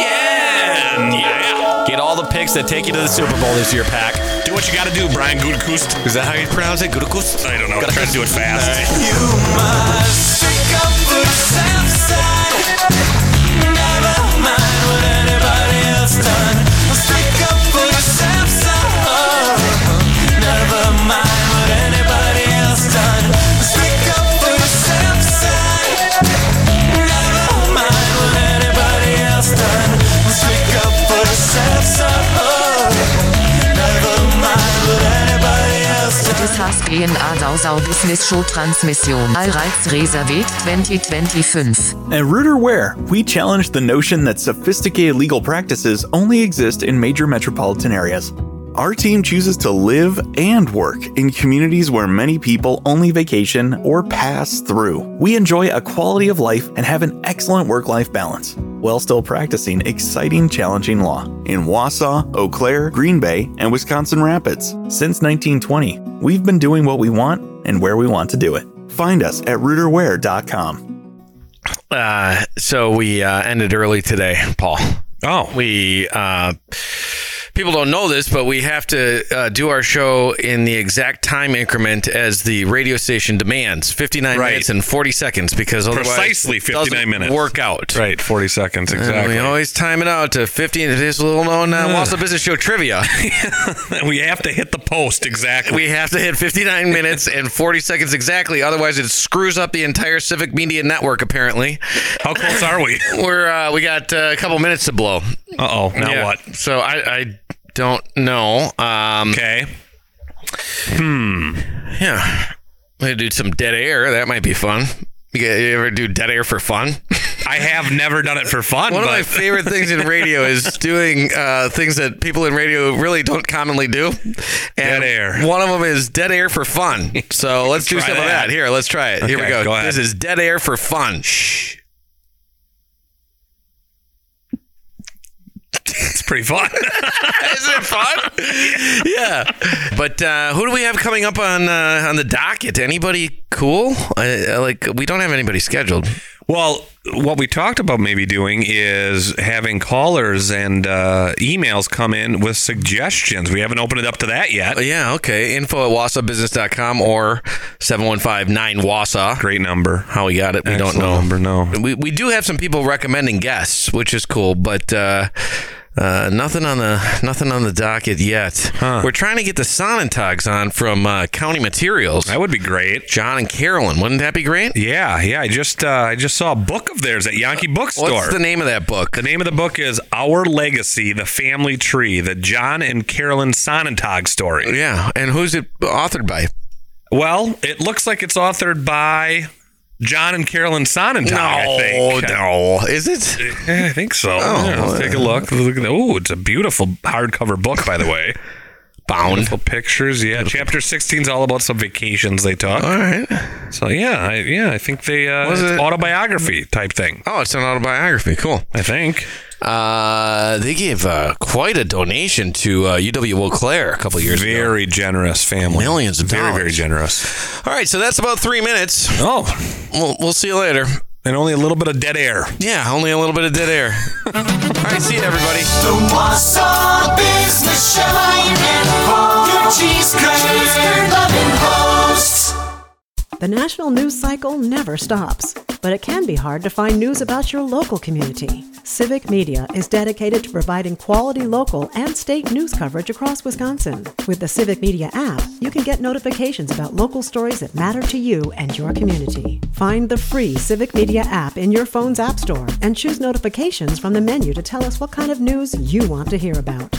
end! Yeah! Get all the picks that take you to the Super Bowl this year, Pack. Do what you got to do, Brian Gutekunst. Is that how you pronounce it? Gutekunst? I don't know. Try to do it fast. You must stick up for the south side. Never mind what anybody else done. Stick up for the south side. Never mind what anybody else done. Stick up for the south side. Never mind what anybody else done. Stick up for the south side. Never mind what anybody else done. Das has been a Wausau Business Show Transmission. All rights reserved twenty twenty-five. At Rooter Ware, we challenge the notion that sophisticated legal practices only exist in major metropolitan areas. Our team chooses to live and work in communities where many people only vacation or pass through. We enjoy a quality of life and have an excellent work-life balance, while still practicing exciting, challenging law in Wausau, Eau Claire, Green Bay, and Wisconsin Rapids. Since nineteen twenty, we've been doing what we want and where we want to do it. Find us at rooter ware dot com. Uh, so we uh, ended early today, Paul. Oh. We... Uh, People don't know this, but we have to uh, do our show in the exact time increment as the radio station demands, fifty-nine Right. minutes and forty seconds, because otherwise Precisely it fifty-nine doesn't minutes. work out. Right, forty seconds, And exactly. we always time it out to fifty. It is a little known uh, Wausau Business Show trivia. we have to hit the post exactly. We have to hit fifty-nine minutes and forty seconds exactly. Otherwise, it screws up the entire Civic Media Network, apparently. How close are we? We're, uh, we got uh, a couple minutes to blow. Uh-oh, now Yeah. what? So I, I don't know. Um, okay. Hmm. Yeah. I'm going to do some dead air. That might be fun. You, get, you ever do dead air for fun? I have never done it for fun. One but... of my favorite things in radio is doing uh, things that people in radio really don't commonly do. And dead air. One of them is dead air for fun. So let's do Try some of that. that. Here, let's try it. Here we Okay, go. go ahead. This is dead air for fun. Shh. It's pretty fun. Isn't it fun? Yeah. But uh, who do we have coming up on uh, on the docket? Anybody cool? I, I, like we don't have anybody scheduled. Well, what we talked about maybe doing is having callers and uh, emails come in with suggestions. We haven't opened it up to that yet. Yeah, okay. Info at wausau business dot com or seven one five nine Wausau. Great number. How we got it, we Excellent don't know. number, no. We, we do have some people recommending guests, which is cool, but uh, uh, nothing on the nothing on the docket yet. Huh. We're trying to get the Sonnentags on from uh, County Materials. That would be great. John and Carolyn. Wouldn't that be great? Yeah, yeah. I just uh, I just saw a book of theirs at Yankee Bookstore. What's the name of that book? The name of the book is Our Legacy, The Family Tree, the John and Carolyn Sonnentag story. Yeah, and who's it authored by? Well, it looks like it's authored by John and Carolyn Sonnentag, No, I think. no. Is it? Yeah, I think so. Oh, Yeah, let's take a look. look at oh, it's a beautiful hardcover book, by the way. Bound. Beautiful pictures. Yeah, chapter sixteen is all about some vacations they took. All right. So yeah, I, yeah, I think they uh, Was it's it- autobiography type thing. Oh, it's an autobiography. Cool. I think. Uh, they gave uh, quite a donation to uh, U W Eau Claire a couple of years ago. Very generous family. Millions of very, dollars. very generous. All right, so that's about three minutes. Oh, We'll, we'll see you later. and only a little bit of dead air. Yeah, only a little bit of dead air. All right, see you, everybody. The Wausau Business Show. Ryan and Paul, your cheese curd loving hosts. The national news cycle never stops, but it can be hard to find news about your local community. Civic Media is dedicated to providing quality local and state news coverage across Wisconsin. With the Civic Media app, you can get notifications about local stories that matter to you and your community. Find the free Civic Media app in your phone's app store and choose notifications from the menu to tell us what kind of news you want to hear about.